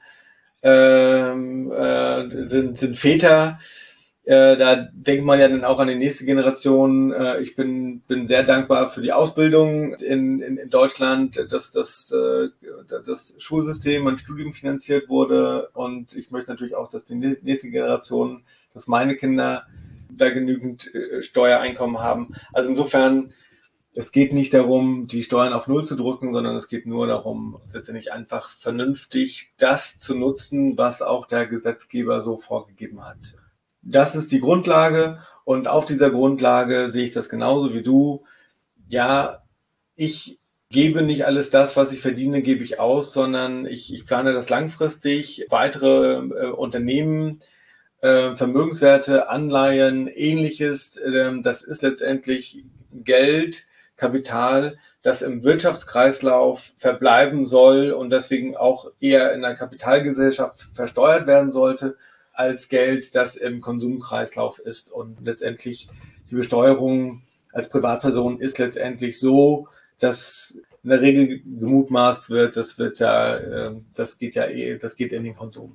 sind Väter. Da denkt man ja dann auch an die nächste Generation. Ich bin sehr dankbar für die Ausbildung in Deutschland, dass das Schulsystem und Studium finanziert wurde. Und ich möchte natürlich auch, dass die nächste Generation, dass meine Kinder da genügend Steuereinkommen haben. Also insofern, es geht nicht darum, die Steuern auf Null zu drücken, sondern es geht nur darum, letztendlich einfach vernünftig das zu nutzen, was auch der Gesetzgeber so vorgegeben hat. Das ist die Grundlage und auf dieser Grundlage sehe ich das genauso wie du. Ja, ich gebe nicht alles das, was ich verdiene, gebe ich aus, sondern ich plane das langfristig. Weitere Unternehmen, Vermögenswerte, Anleihen, Ähnliches, das ist letztendlich Geld, Kapital, das im Wirtschaftskreislauf verbleiben soll und deswegen auch eher in einer Kapitalgesellschaft versteuert werden sollte, als Geld, das im Konsumkreislauf ist. Und letztendlich die Besteuerung als Privatperson ist letztendlich so, dass in der Regel gemutmaßt wird, das geht in den Konsum.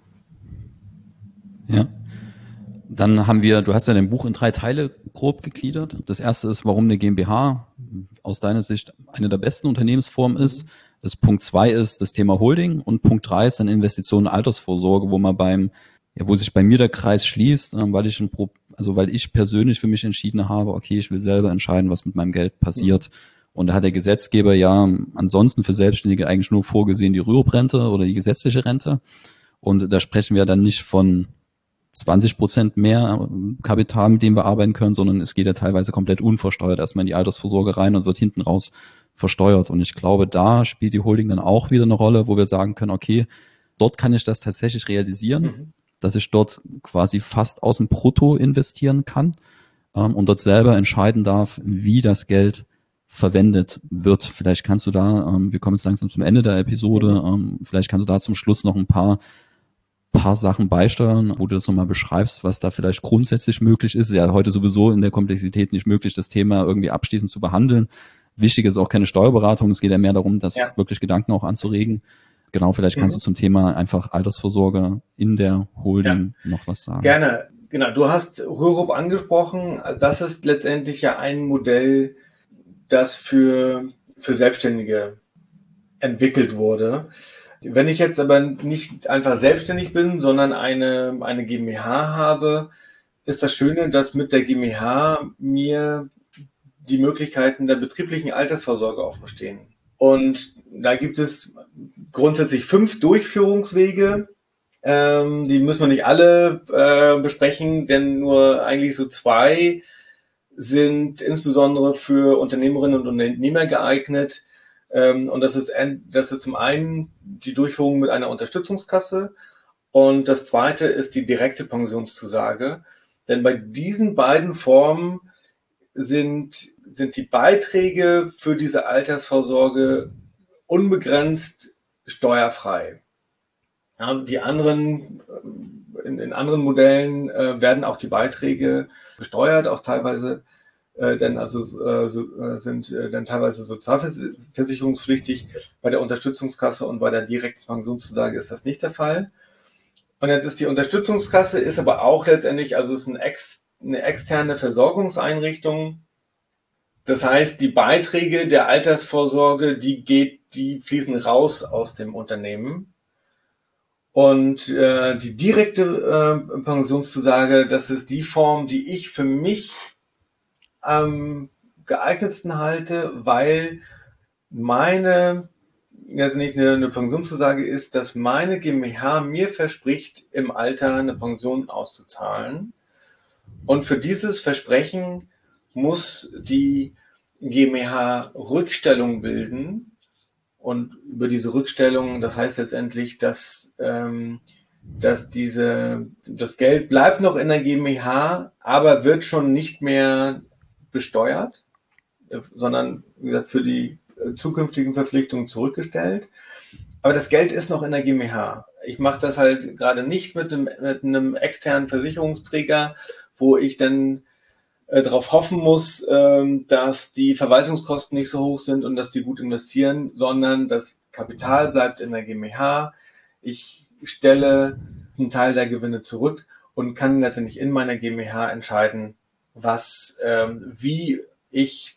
Ja. Dann haben du hast ja dein Buch in 3 Teile grob gegliedert. Das erste ist, warum eine GmbH aus deiner Sicht eine der besten Unternehmensformen ist. Das Punkt 2 ist das Thema Holding und Punkt 3 ist dann Investitionen und Altersvorsorge, wo sich bei mir der Kreis schließt, weil ich persönlich für mich entschieden habe, okay, ich will selber entscheiden, was mit meinem Geld passiert. Und da hat der Gesetzgeber ja ansonsten für Selbstständige eigentlich nur vorgesehen die Rüruprente oder die gesetzliche Rente. Und da sprechen wir dann nicht von 20% mehr Kapital, mit dem wir arbeiten können, sondern es geht ja teilweise komplett unversteuert erstmal in die Altersvorsorge rein und wird hinten raus versteuert. Und ich glaube, da spielt die Holding dann auch wieder eine Rolle, wo wir sagen können, okay, dort kann ich das tatsächlich realisieren, dass ich dort quasi fast aus dem Brutto investieren kann und dort selber entscheiden darf, wie das Geld verwendet wird. Vielleicht kannst du da, wir kommen jetzt langsam zum Ende der Episode, vielleicht kannst du da zum Schluss noch ein paar Sachen beisteuern, wo du das nochmal beschreibst, was da vielleicht grundsätzlich möglich ist. Ja, heute sowieso in der Komplexität nicht möglich, das Thema irgendwie abschließend zu behandeln. Wichtig ist auch keine Steuerberatung. Es geht ja mehr darum, das wirklich Gedanken auch anzuregen. Genau, vielleicht kannst du zum Thema einfach Altersvorsorge in der Holding noch was sagen. Gerne. Genau, du hast Rürup angesprochen. Das ist letztendlich ja ein Modell, das für Selbstständige entwickelt wurde. Wenn ich jetzt aber nicht einfach selbstständig bin, sondern eine GmbH habe, ist das Schöne, dass mit der GmbH mir die Möglichkeiten der betrieblichen Altersvorsorge offen stehen. Und da gibt es grundsätzlich 5 Durchführungswege. Die müssen wir nicht alle besprechen, denn nur eigentlich so 2 sind insbesondere für Unternehmerinnen und Unternehmer geeignet. Und das ist zum einen die Durchführung mit einer Unterstützungskasse und das zweite ist die direkte Pensionszusage. Denn bei diesen beiden Formen sind die Beiträge für diese Altersvorsorge unbegrenzt steuerfrei. Ja, die anderen, in anderen Modellen werden auch die Beiträge besteuert, auch teilweise sind dann teilweise sozialversicherungspflichtig. Bei der Unterstützungskasse und bei der direkten Pensionszusage ist das nicht der Fall. Und jetzt ist die Unterstützungskasse, ist aber auch letztendlich, also ist eine externe Versorgungseinrichtung. Das heißt, die Beiträge der Altersvorsorge, die fließen raus aus dem Unternehmen. Und die direkte Pensionszusage, das ist die Form, die ich für mich am geeignetsten halte, weil also nicht eine Pensionszusage ist, dass meine GmbH mir verspricht, im Alter eine Pension auszuzahlen. Und für dieses Versprechen muss die GmbH Rückstellung bilden. Und über diese Rückstellung, das heißt letztendlich, dass das Geld bleibt noch in der GmbH, aber wird schon nicht mehr besteuert, sondern, wie gesagt, für die zukünftigen Verpflichtungen zurückgestellt. Aber das Geld ist noch in der GmbH. Ich mache das halt gerade nicht mit einem externen Versicherungsträger, wo ich dann darauf hoffen muss, dass die Verwaltungskosten nicht so hoch sind und dass die gut investieren, sondern das Kapital bleibt in der GmbH. Ich stelle einen Teil der Gewinne zurück und kann letztendlich in meiner GmbH entscheiden, wie ich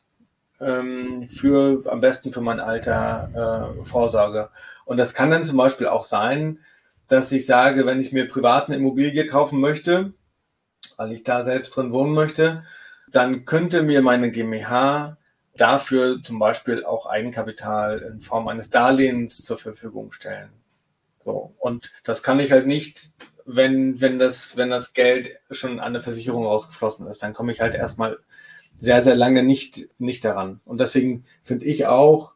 am besten für mein Alter vorsorge. Und das kann dann zum Beispiel auch sein, dass ich sage, wenn ich mir privat eine Immobilie kaufen möchte, weil ich da selbst drin wohnen möchte, dann könnte mir meine GmbH dafür zum Beispiel auch Eigenkapital in Form eines Darlehens zur Verfügung stellen. So. Und das kann ich halt nicht, wenn das Geld schon an eine Versicherung rausgeflossen ist. Dann komme ich halt erstmal sehr, sehr lange nicht daran. Und deswegen finde ich auch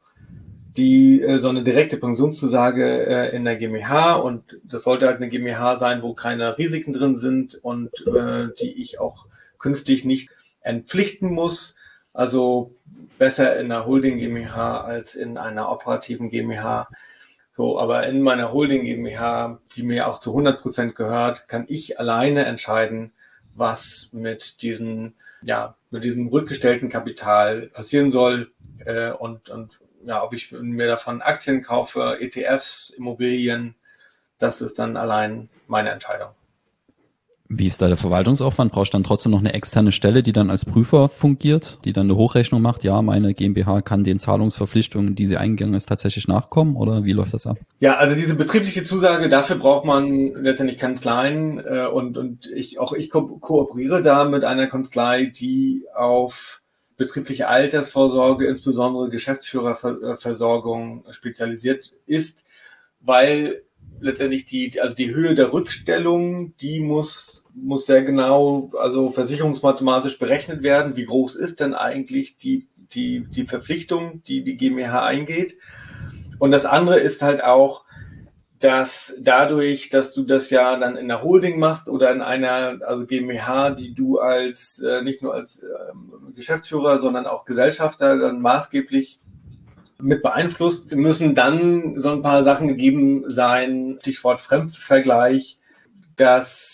so eine direkte Pensionszusage in der GmbH, und das sollte halt eine GmbH sein, wo keine Risiken drin sind und die ich auch künftig nicht entpflichten muss. Also besser in einer Holding GmbH als in einer operativen GmbH. So, aber in meiner Holding GmbH, die mir auch zu 100% gehört, kann ich alleine entscheiden, was mit diesem rückgestellten Kapital passieren soll und ob ich mir davon Aktien kaufe, ETFs, Immobilien, das ist dann allein meine Entscheidung. Wie ist da der Verwaltungsaufwand? Brauchst du dann trotzdem noch eine externe Stelle, die dann als Prüfer fungiert, die dann eine Hochrechnung macht? Ja, meine GmbH kann den Zahlungsverpflichtungen, die sie eingegangen ist, tatsächlich nachkommen, oder wie läuft das ab? Ja, also diese betriebliche Zusage, dafür braucht man letztendlich Kanzleien und ich kooperiere da mit einer Kanzlei, die auf betriebliche Altersvorsorge, insbesondere Geschäftsführerversorgung spezialisiert ist, weil letztendlich die Höhe der Rückstellung, die muss sehr genau, also versicherungsmathematisch berechnet werden. Wie groß ist denn eigentlich die Verpflichtung, die GmbH eingeht? Und das andere ist halt auch, dass dadurch, dass du das ja dann in der Holding machst oder in einer, also GmbH, die du als nicht nur als Geschäftsführer, sondern auch Gesellschafter dann maßgeblich mit beeinflusst, müssen dann so ein paar Sachen gegeben sein, Stichwort Fremdvergleich, dass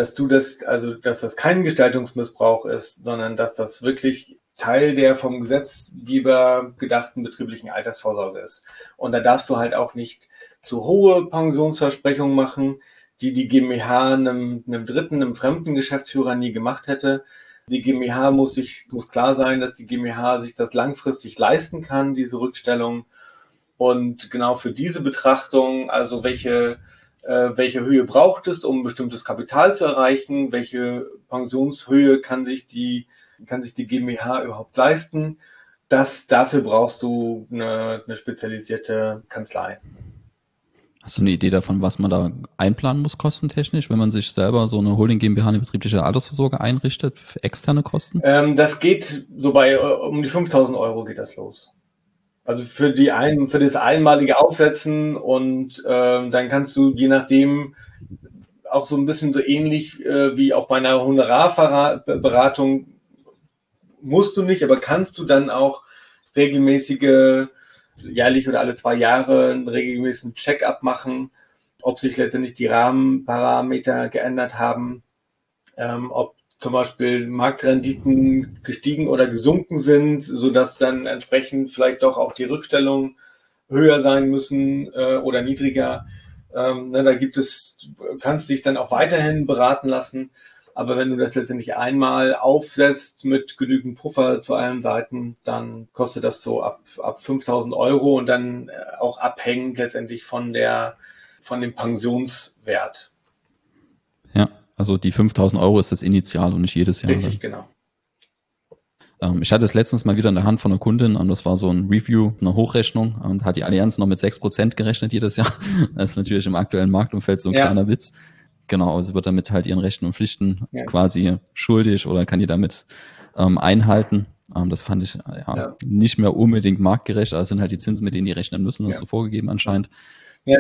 das kein Gestaltungsmissbrauch ist, sondern dass das wirklich Teil der vom Gesetzgeber gedachten betrieblichen Altersvorsorge ist. Und da darfst du halt auch nicht zu hohe Pensionsversprechungen machen, die GmbH einem Dritten, einem fremden Geschäftsführer nie gemacht hätte. Die GmbH muss klar sein, dass die GmbH sich das langfristig leisten kann, diese Rückstellung. Und genau für diese Betrachtung, also welche Höhe braucht es, um ein bestimmtes Kapital zu erreichen, welche Pensionshöhe kann sich die GmbH überhaupt leisten, dafür brauchst du eine spezialisierte Kanzlei. Hast du eine Idee davon, was man da einplanen muss, kostentechnisch, wenn man sich selber so eine Holding GmbH, eine betriebliche Altersvorsorge einrichtet, für externe Kosten? Das geht so um die 5.000 Euro geht das los. Also für das einmalige Aufsetzen und dann kannst du je nachdem auch so ein bisschen so ähnlich wie auch bei einer Honorarberatung musst du nicht, aber kannst du dann auch regelmäßige, jährlich oder alle 2 Jahre einen regelmäßigen Check-up machen, ob sich letztendlich die Rahmenparameter geändert haben, ob zum Beispiel Marktrenditen gestiegen oder gesunken sind, sodass dann entsprechend vielleicht doch auch die Rückstellungen höher sein müssen oder niedriger. Da kannst dich dann auch weiterhin beraten lassen. Aber wenn du das letztendlich einmal aufsetzt mit genügend Puffer zu allen Seiten, dann kostet das so ab 5.000 Euro und dann auch abhängend letztendlich von dem Pensionswert. Ja, also die 5.000 Euro ist das Initial und nicht jedes Jahr. Richtig, genau. Ich hatte es letztens mal wieder in der Hand von einer Kundin und das war so ein Review, eine Hochrechnung und hat die Allianz noch mit 6% gerechnet jedes Jahr. Das ist natürlich im aktuellen Marktumfeld so ein kleiner Witz. Genau, sie wird damit halt ihren Rechten und Pflichten quasi schuldig oder kann die damit einhalten. Das fand ich nicht mehr unbedingt marktgerecht, aber es sind halt die Zinsen, mit denen die rechnen müssen, das ist so vorgegeben anscheinend. Ja,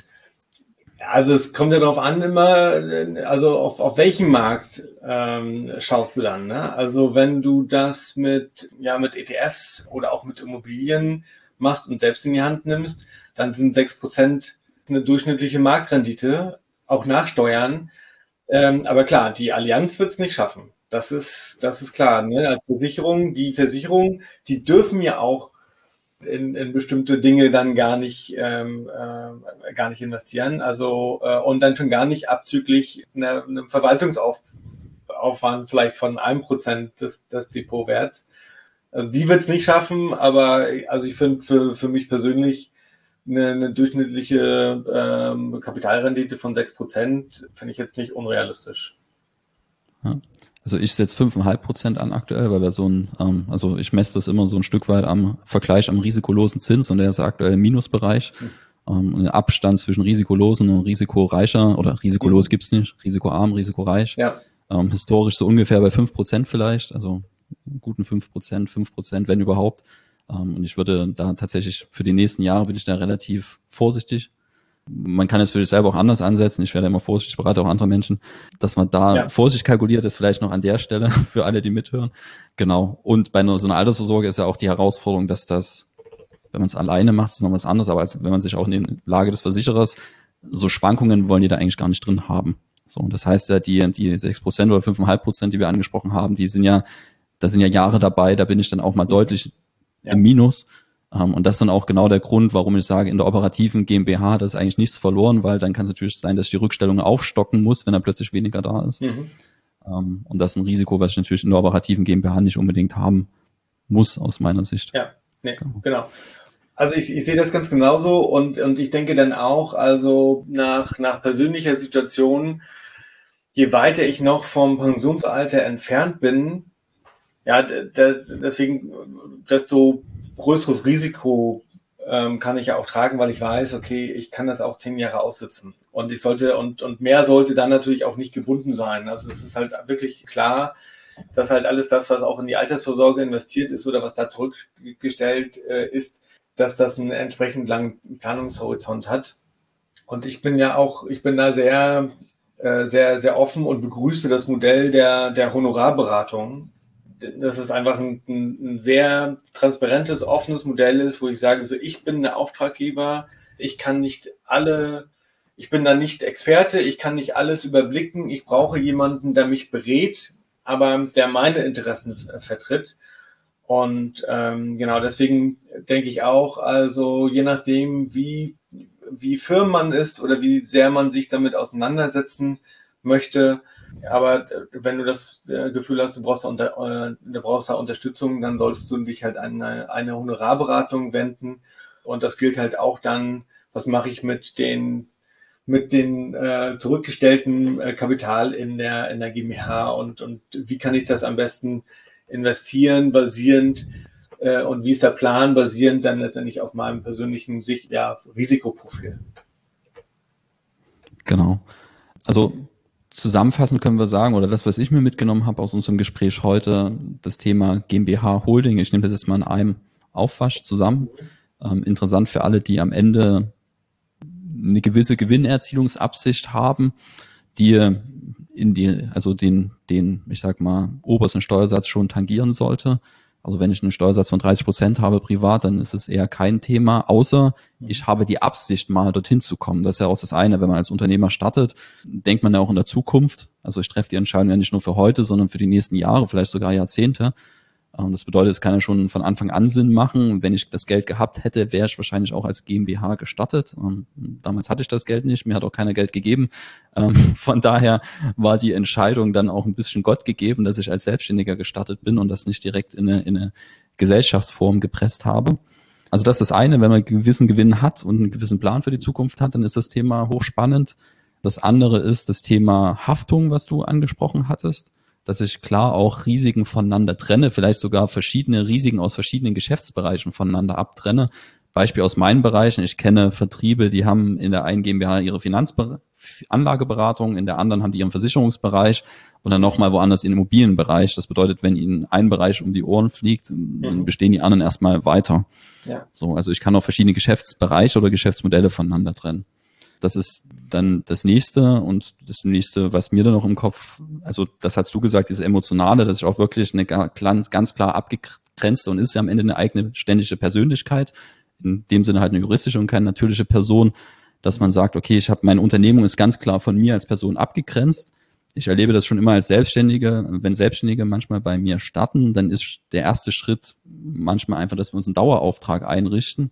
es kommt ja darauf an immer, also auf welchen Markt schaust du dann, ne? Also wenn du das mit ETFs oder auch mit Immobilien machst und selbst in die Hand nimmst, dann sind 6% eine durchschnittliche Marktrendite, auch nach Steuern. Aber klar, die Allianz wird es nicht schaffen. Das ist klar, ne? Als die Versicherungen, die dürfen ja auch in bestimmte Dinge dann gar nicht investieren. Also und dann schon gar nicht abzüglich einem Verwaltungsaufwand vielleicht von 1% des Depotwerts. Also die wird es nicht schaffen, aber also ich finde für mich persönlich eine durchschnittliche Kapitalrendite von 6% finde ich jetzt nicht unrealistisch. Ja. Also ich setze 5,5% an aktuell, weil wir also ich messe das immer so ein Stück weit am Vergleich am risikolosen Zins und der ist aktuell im Minusbereich. Und den Abstand zwischen risikolosen und risikoreicher oder risikolos gibt's nicht, risikoarm, risikoreich. Ja. Historisch so ungefähr bei 5% vielleicht, also guten 5%, wenn überhaupt. Und ich würde da tatsächlich für die nächsten Jahre bin ich da relativ vorsichtig. Man kann es für sich selber auch anders ansetzen. Ich werde immer vorsichtig, berate auch andere Menschen, dass man da Vorsicht kalkuliert, ist vielleicht noch an der Stelle für alle, die mithören. Genau. Und bei so einer Altersvorsorge ist ja auch die Herausforderung, dass das, wenn man es alleine macht, ist noch was anderes, aber wenn man sich auch in der Lage des Versicherers, so Schwankungen wollen die da eigentlich gar nicht drin haben. So, das heißt ja, die 6% oder 5,5%, die wir angesprochen haben, da sind ja Jahre dabei, da bin ich dann auch mal deutlich im Minus. Und das ist dann auch genau der Grund, warum ich sage, in der operativen GmbH, das ist eigentlich nichts verloren, weil dann kann es natürlich sein, dass ich die Rückstellung aufstocken muss, wenn da plötzlich weniger da ist. Und das ist ein Risiko, was ich natürlich in der operativen GmbH nicht unbedingt haben muss, aus meiner Sicht. Ja, genau. Also ich sehe das ganz genauso und ich denke dann auch, also nach persönlicher Situation, je weiter ich noch vom Pensionsalter entfernt bin, deswegen, desto größeres Risiko kann ich ja auch tragen, weil ich weiß, okay, ich kann das auch 10 Jahre aussitzen. Und ich sollte, und mehr sollte dann natürlich auch nicht gebunden sein. Also es ist halt wirklich klar, dass halt alles das, was auch in die Altersvorsorge investiert ist oder was da zurückgestellt ist, dass das einen entsprechend langen Planungshorizont hat. Und ich bin da sehr, sehr, sehr offen und begrüße das Modell der Honorarberatung. Dass es einfach ein sehr transparentes, offenes Modell ist, wo ich sage, so ich bin der Auftraggeber, ich bin da nicht Experte, ich kann nicht alles überblicken, ich brauche jemanden, der mich berät, aber der meine Interessen vertritt. Und genau deswegen denke ich auch, also je nachdem, wie wie firm man ist oder wie sehr man sich damit auseinandersetzen möchte. Aber wenn du das Gefühl hast, du brauchst da Unterstützung, dann solltest du dich halt an eine Honorarberatung wenden. Und das gilt halt auch dann, was mache ich mit den zurückgestellten Kapital in der GmbH und wie kann ich das am besten investieren, basierend und wie ist der Plan, basierend dann letztendlich auf meinem persönlichen Risikoprofil. Genau. Also zusammenfassend können wir sagen, oder das, was ich mir mitgenommen habe aus unserem Gespräch heute, das Thema GmbH Holding, ich nehme das jetzt mal in einem Aufwasch zusammen. Interessant für alle, die am Ende eine gewisse Gewinnerzielungsabsicht haben, die den, ich sag mal, obersten Steuersatz schon tangieren sollte. Also wenn ich einen Steuersatz von 30% habe privat, dann ist es eher kein Thema, außer ich habe die Absicht, mal dorthin zu kommen. Das ist ja auch das eine, wenn man als Unternehmer startet, denkt man ja auch in der Zukunft. Also ich treffe die Entscheidung ja nicht nur für heute, sondern für die nächsten Jahre, vielleicht sogar Jahrzehnte. Das bedeutet, es kann ja schon von Anfang an Sinn machen. Wenn ich das Geld gehabt hätte, wäre ich wahrscheinlich auch als GmbH gestartet. Damals hatte ich das Geld nicht, mir hat auch keiner Geld gegeben. Von daher war die Entscheidung dann auch ein bisschen Gott gegeben, dass ich als Selbstständiger gestartet bin und das nicht direkt in eine Gesellschaftsform gepresst habe. Also das ist das eine, wenn man einen gewissen Gewinn hat und einen gewissen Plan für die Zukunft hat, dann ist das Thema hochspannend. Das andere ist das Thema Haftung, was du angesprochen hattest, dass ich klar auch Risiken voneinander trenne, vielleicht sogar verschiedene Risiken aus verschiedenen Geschäftsbereichen voneinander abtrenne. Beispiel aus meinen Bereichen, ich kenne Vertriebe, die haben in der einen GmbH ihre Anlageberatung, in der anderen haben die ihren Versicherungsbereich und dann nochmal woanders den Immobilienbereich. Das bedeutet, wenn ihnen ein Bereich um die Ohren fliegt, dann bestehen die anderen erstmal weiter. Ja. So, also ich kann auch verschiedene Geschäftsbereiche oder Geschäftsmodelle voneinander trennen. Das ist dann das Nächste und das Nächste, was mir dann noch im Kopf, also das hast du gesagt, diese Emotionale, dass ich auch wirklich eine ganz klar abgegrenzte und ist ja am Ende eine eigene ständige Persönlichkeit, in dem Sinne halt eine juristische und keine natürliche Person, dass man sagt, okay, meine Unternehmung ist ganz klar von mir als Person abgegrenzt. Ich erlebe das schon immer als Selbstständige. Wenn Selbstständige manchmal bei mir starten, dann ist der erste Schritt manchmal einfach, dass wir uns einen Dauerauftrag einrichten,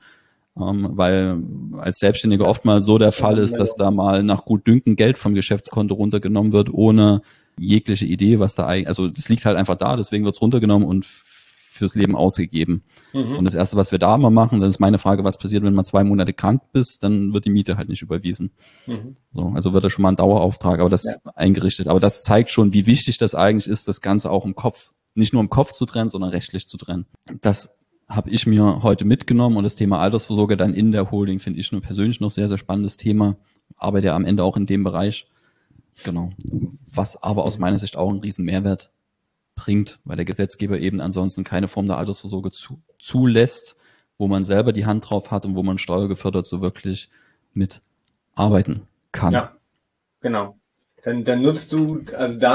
weil als Selbstständiger oft mal so der Fall ist, dass da mal nach Gutdünken Geld vom Geschäftskonto runtergenommen wird, ohne jegliche Idee, was da eigentlich, also das liegt halt einfach da, deswegen wird es runtergenommen und fürs Leben ausgegeben. Und das Erste, was wir da immer machen, das ist meine Frage, was passiert, wenn man 2 Monate krank bist, dann wird die Miete halt nicht überwiesen. So, also wird da schon mal ein Dauerauftrag, aber das eingerichtet. Aber das zeigt schon, wie wichtig das eigentlich ist, das Ganze auch im Kopf, nicht nur im Kopf zu trennen, sondern rechtlich zu trennen. Das habe ich mir heute mitgenommen und das Thema Altersvorsorge dann in der Holding finde ich nur persönlich noch sehr, sehr spannendes Thema. Arbeite ja am Ende auch in dem Bereich. Genau. Was aber aus meiner Sicht auch einen riesen Mehrwert bringt, weil der Gesetzgeber eben ansonsten keine Form der Altersvorsorge zulässt, wo man selber die Hand drauf hat und wo man steuergefördert so wirklich mitarbeiten kann. Ja, genau. Dann nutzt du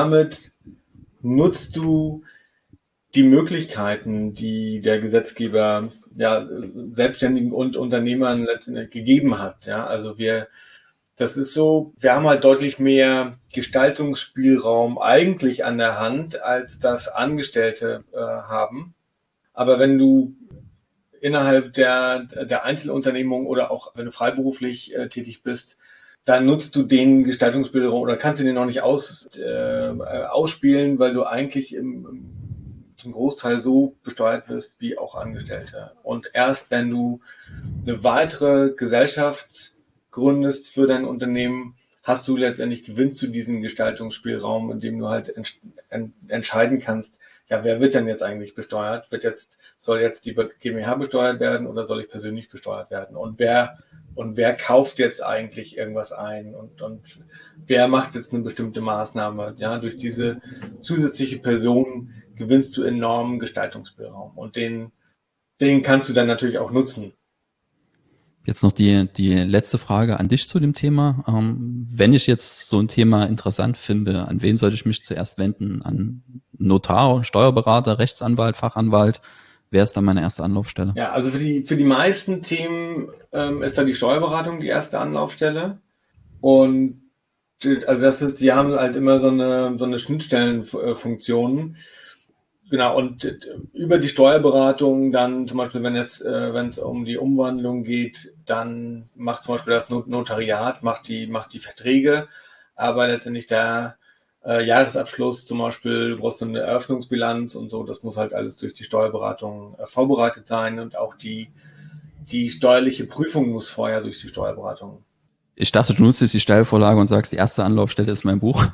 die Möglichkeiten, die der Gesetzgeber Selbstständigen und Unternehmern letztendlich gegeben hat. Ja, also das ist so, wir haben halt deutlich mehr Gestaltungsspielraum eigentlich an der Hand, als das Angestellte haben. Aber wenn du innerhalb der Einzelunternehmung oder auch wenn du freiberuflich tätig bist, dann nutzt du den Gestaltungsspielraum oder kannst ihn noch nicht ausspielen, weil du eigentlich zum Großteil so besteuert wirst wie auch Angestellte. Und erst wenn du eine weitere Gesellschaft gründest für dein Unternehmen, gewinnst du diesen Gestaltungsspielraum, in dem du halt entscheiden kannst, ja, wer wird denn jetzt eigentlich besteuert? Soll jetzt die GmbH besteuert werden oder soll ich persönlich besteuert werden? Und wer kauft jetzt eigentlich irgendwas ein? Und wer macht jetzt eine bestimmte Maßnahme? Ja, durch diese zusätzliche Person gewinnst du enormen Gestaltungsspielraum. Und den kannst du dann natürlich auch nutzen. Jetzt noch die letzte Frage an dich zu dem Thema. Wenn ich jetzt so ein Thema interessant finde, an wen sollte ich mich zuerst wenden? An Notar, Steuerberater, Rechtsanwalt, Fachanwalt? Wer ist dann meine erste Anlaufstelle? Ja, also für die meisten Themen ist da die Steuerberatung die erste Anlaufstelle. Und also die haben halt immer so eine Schnittstellenfunktion. Genau, und über die Steuerberatung dann zum Beispiel, wenn es um die Umwandlung geht, dann macht zum Beispiel das Notariat, macht die Verträge, aber letztendlich der Jahresabschluss zum Beispiel, du brauchst eine Eröffnungsbilanz und so, das muss halt alles durch die Steuerberatung vorbereitet sein und auch die steuerliche Prüfung muss vorher durch die Steuerberatung. Ich dachte, du nutzt jetzt die Steilvorlage und sagst, die erste Anlaufstelle ist mein Buch.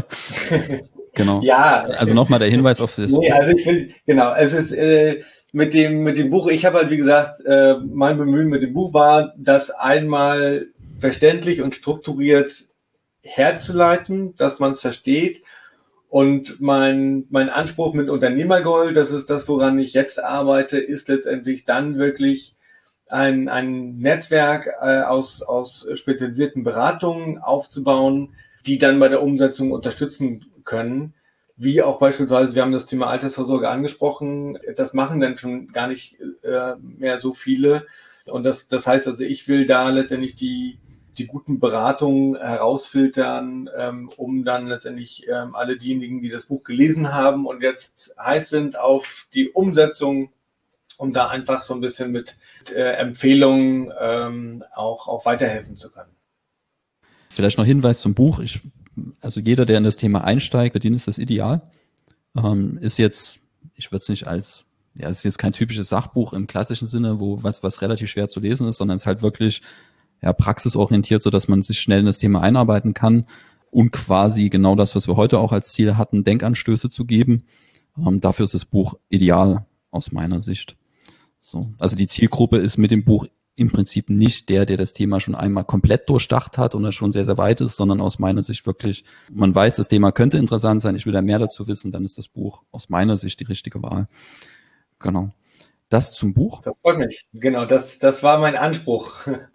Genau. Ja. Also nochmal der Hinweis auf das. Nee, also ich will, genau, es ist mit dem Buch, ich habe halt, wie gesagt, mein Bemühen mit dem Buch war, das einmal verständlich und strukturiert herzuleiten, dass man es versteht. Und mein Anspruch mit Unternehmergold, das ist das, woran ich jetzt arbeite, ist letztendlich dann wirklich ein Netzwerk aus spezialisierten Beratungen aufzubauen, die dann bei der Umsetzung unterstützen können. Wie auch beispielsweise, wir haben das Thema Altersvorsorge angesprochen, das machen dann schon gar nicht mehr so viele. Und das heißt also, ich will da letztendlich die guten Beratungen herausfiltern, um dann letztendlich alle diejenigen, die das Buch gelesen haben und jetzt heiß sind auf die Umsetzung, um da einfach so ein bisschen mit Empfehlungen auch weiterhelfen zu können. Vielleicht noch Hinweis zum Buch. Also jeder, der in das Thema einsteigt, für den ist das ideal. Ist jetzt, ich würde es nicht als, ja, es ist jetzt kein typisches Sachbuch im klassischen Sinne, wo was relativ schwer zu lesen ist, sondern es ist halt wirklich praxisorientiert, so dass man sich schnell in das Thema einarbeiten kann und quasi genau das, was wir heute auch als Ziel hatten, Denkanstöße zu geben. Dafür ist das Buch ideal aus meiner Sicht. So, also die Zielgruppe ist mit dem Buch im Prinzip nicht der das Thema schon einmal komplett durchdacht hat und schon sehr, sehr weit ist, sondern aus meiner Sicht wirklich, man weiß, das Thema könnte interessant sein, ich will da mehr dazu wissen, dann ist das Buch aus meiner Sicht die richtige Wahl. Genau. Das zum Buch. Das freut mich. Genau, das war mein Anspruch.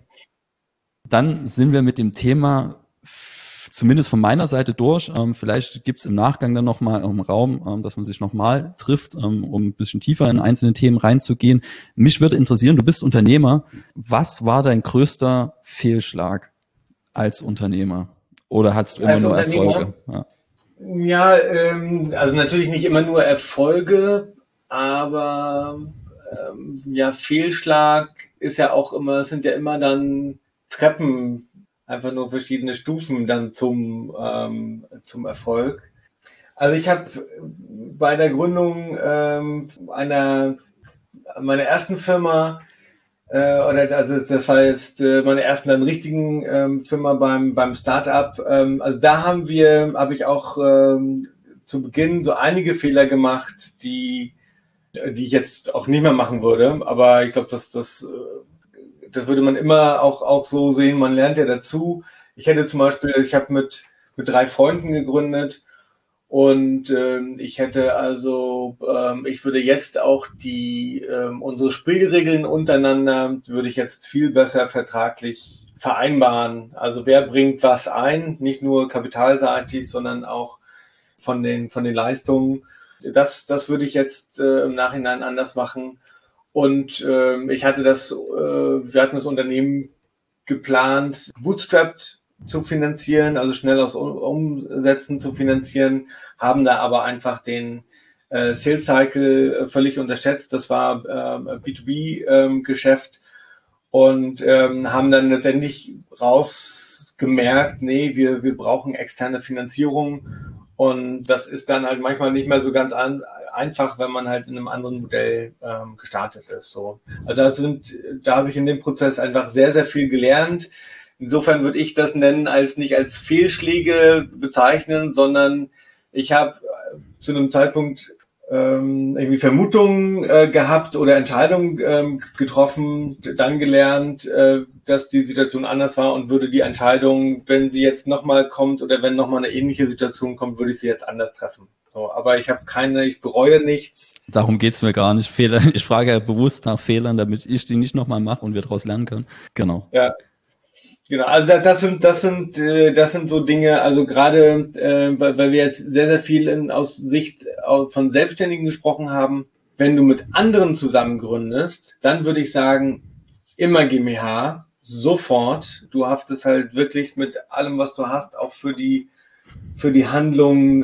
Dann sind wir mit dem Thema zumindest von meiner Seite durch. Vielleicht gibt's im Nachgang dann nochmal Raum, dass man sich nochmal trifft, um ein bisschen tiefer in einzelne Themen reinzugehen. Mich würde interessieren, du bist Unternehmer. Was war dein größter Fehlschlag als Unternehmer? Oder hattest du immer nur Erfolge? Ja, also natürlich nicht immer nur Erfolge, aber Fehlschlag ist ja auch immer, es sind ja immer dann Treppen, einfach nur verschiedene Stufen dann zum Erfolg. Also ich habe bei der Gründung meiner ersten Firma das heißt meiner ersten dann richtigen Firma beim Startup. Also da habe ich auch zu Beginn so einige Fehler gemacht, die ich jetzt auch nicht mehr machen würde. Aber ich glaube, das würde man immer auch so sehen. Man lernt ja dazu. Ich habe mit 3 Freunden gegründet und ich würde jetzt auch unsere Spielregeln untereinander würde ich jetzt viel besser vertraglich vereinbaren. Also wer bringt was ein, nicht nur kapitalseitig, sondern auch von den Leistungen. Das würde ich jetzt im Nachhinein anders machen. Und wir hatten das Unternehmen geplant, bootstrapped zu finanzieren, also schnell aus Umsätzen zu finanzieren, haben da aber einfach den Sales Cycle völlig unterschätzt. Das war B2B-Geschäft und haben dann letztendlich rausgemerkt, nee, wir brauchen externe Finanzierung und das ist dann halt manchmal nicht mehr so ganz einfach, wenn man halt in einem anderen Modell gestartet ist. So. Also da habe ich in dem Prozess einfach sehr, sehr viel gelernt. Insofern würde ich das nicht als Fehlschläge bezeichnen, sondern ich habe zu einem Zeitpunkt irgendwie Vermutungen gehabt oder Entscheidungen getroffen, dann gelernt, dass die Situation anders war und würde die Entscheidung, wenn sie jetzt nochmal kommt oder wenn nochmal eine ähnliche Situation kommt, würde ich sie jetzt anders treffen. So, aber ich bereue nichts. Darum geht's mir gar nicht. Fehler. Ich frage ja bewusst nach Fehlern, damit ich die nicht nochmal mache und wir daraus lernen können. Genau. Ja. Genau, also das sind so Dinge, also gerade weil wir jetzt sehr, sehr viel aus Sicht von Selbstständigen gesprochen haben. Wenn du mit anderen zusammen gründest, dann würde ich sagen, immer GmbH, sofort. Du haftest halt wirklich mit allem, was du hast, auch für die Handlung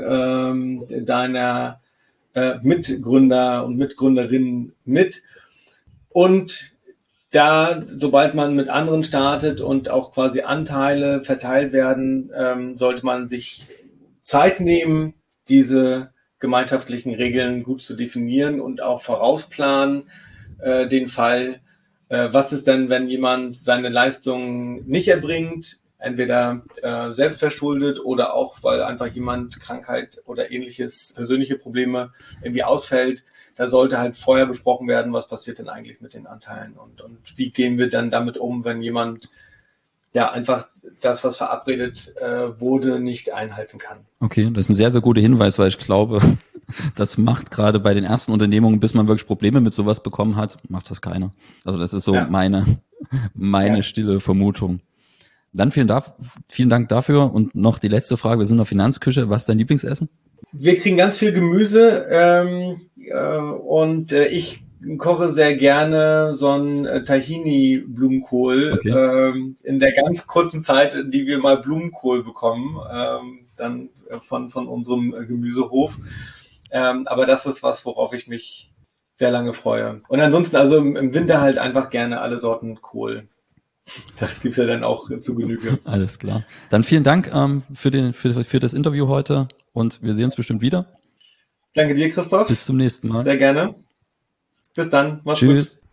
deiner Mitgründer und Mitgründerinnen mit. Und da, sobald man mit anderen startet und auch quasi Anteile verteilt werden, sollte man sich Zeit nehmen, diese gemeinschaftlichen Regeln gut zu definieren und auch vorausplanen, den Fall, was ist denn, wenn jemand seine Leistungen nicht erbringt, entweder selbst verschuldet oder auch, weil einfach jemand Krankheit oder ähnliches, persönliche Probleme irgendwie ausfällt. Da sollte halt vorher besprochen werden, was passiert denn eigentlich mit den Anteilen und wie gehen wir dann damit um, wenn jemand ja einfach das, was verabredet wurde, nicht einhalten kann. Okay, das ist ein sehr, sehr guter Hinweis, weil ich glaube, das macht gerade bei den ersten Unternehmungen, bis man wirklich Probleme mit sowas bekommen hat, macht das keiner. Also das ist so meine stille Vermutung. Dann vielen Dank dafür und noch die letzte Frage, wir sind in der Finanzküche, was ist dein Lieblingsessen? Wir kriegen ganz viel Gemüse und ich koche sehr gerne so ein Tahini-Blumenkohl in der ganz kurzen Zeit, die wir mal Blumenkohl bekommen, dann von unserem Gemüsehof. Aber das ist was, worauf ich mich sehr lange freue. Und ansonsten also im Winter halt einfach gerne alle Sorten Kohl. Das gibt's ja dann auch zu Genüge. Alles klar. Dann vielen Dank für das Interview heute und wir sehen uns bestimmt wieder. Danke dir, Christoph. Bis zum nächsten Mal. Sehr gerne. Bis dann. Mach's gut. Tschüss.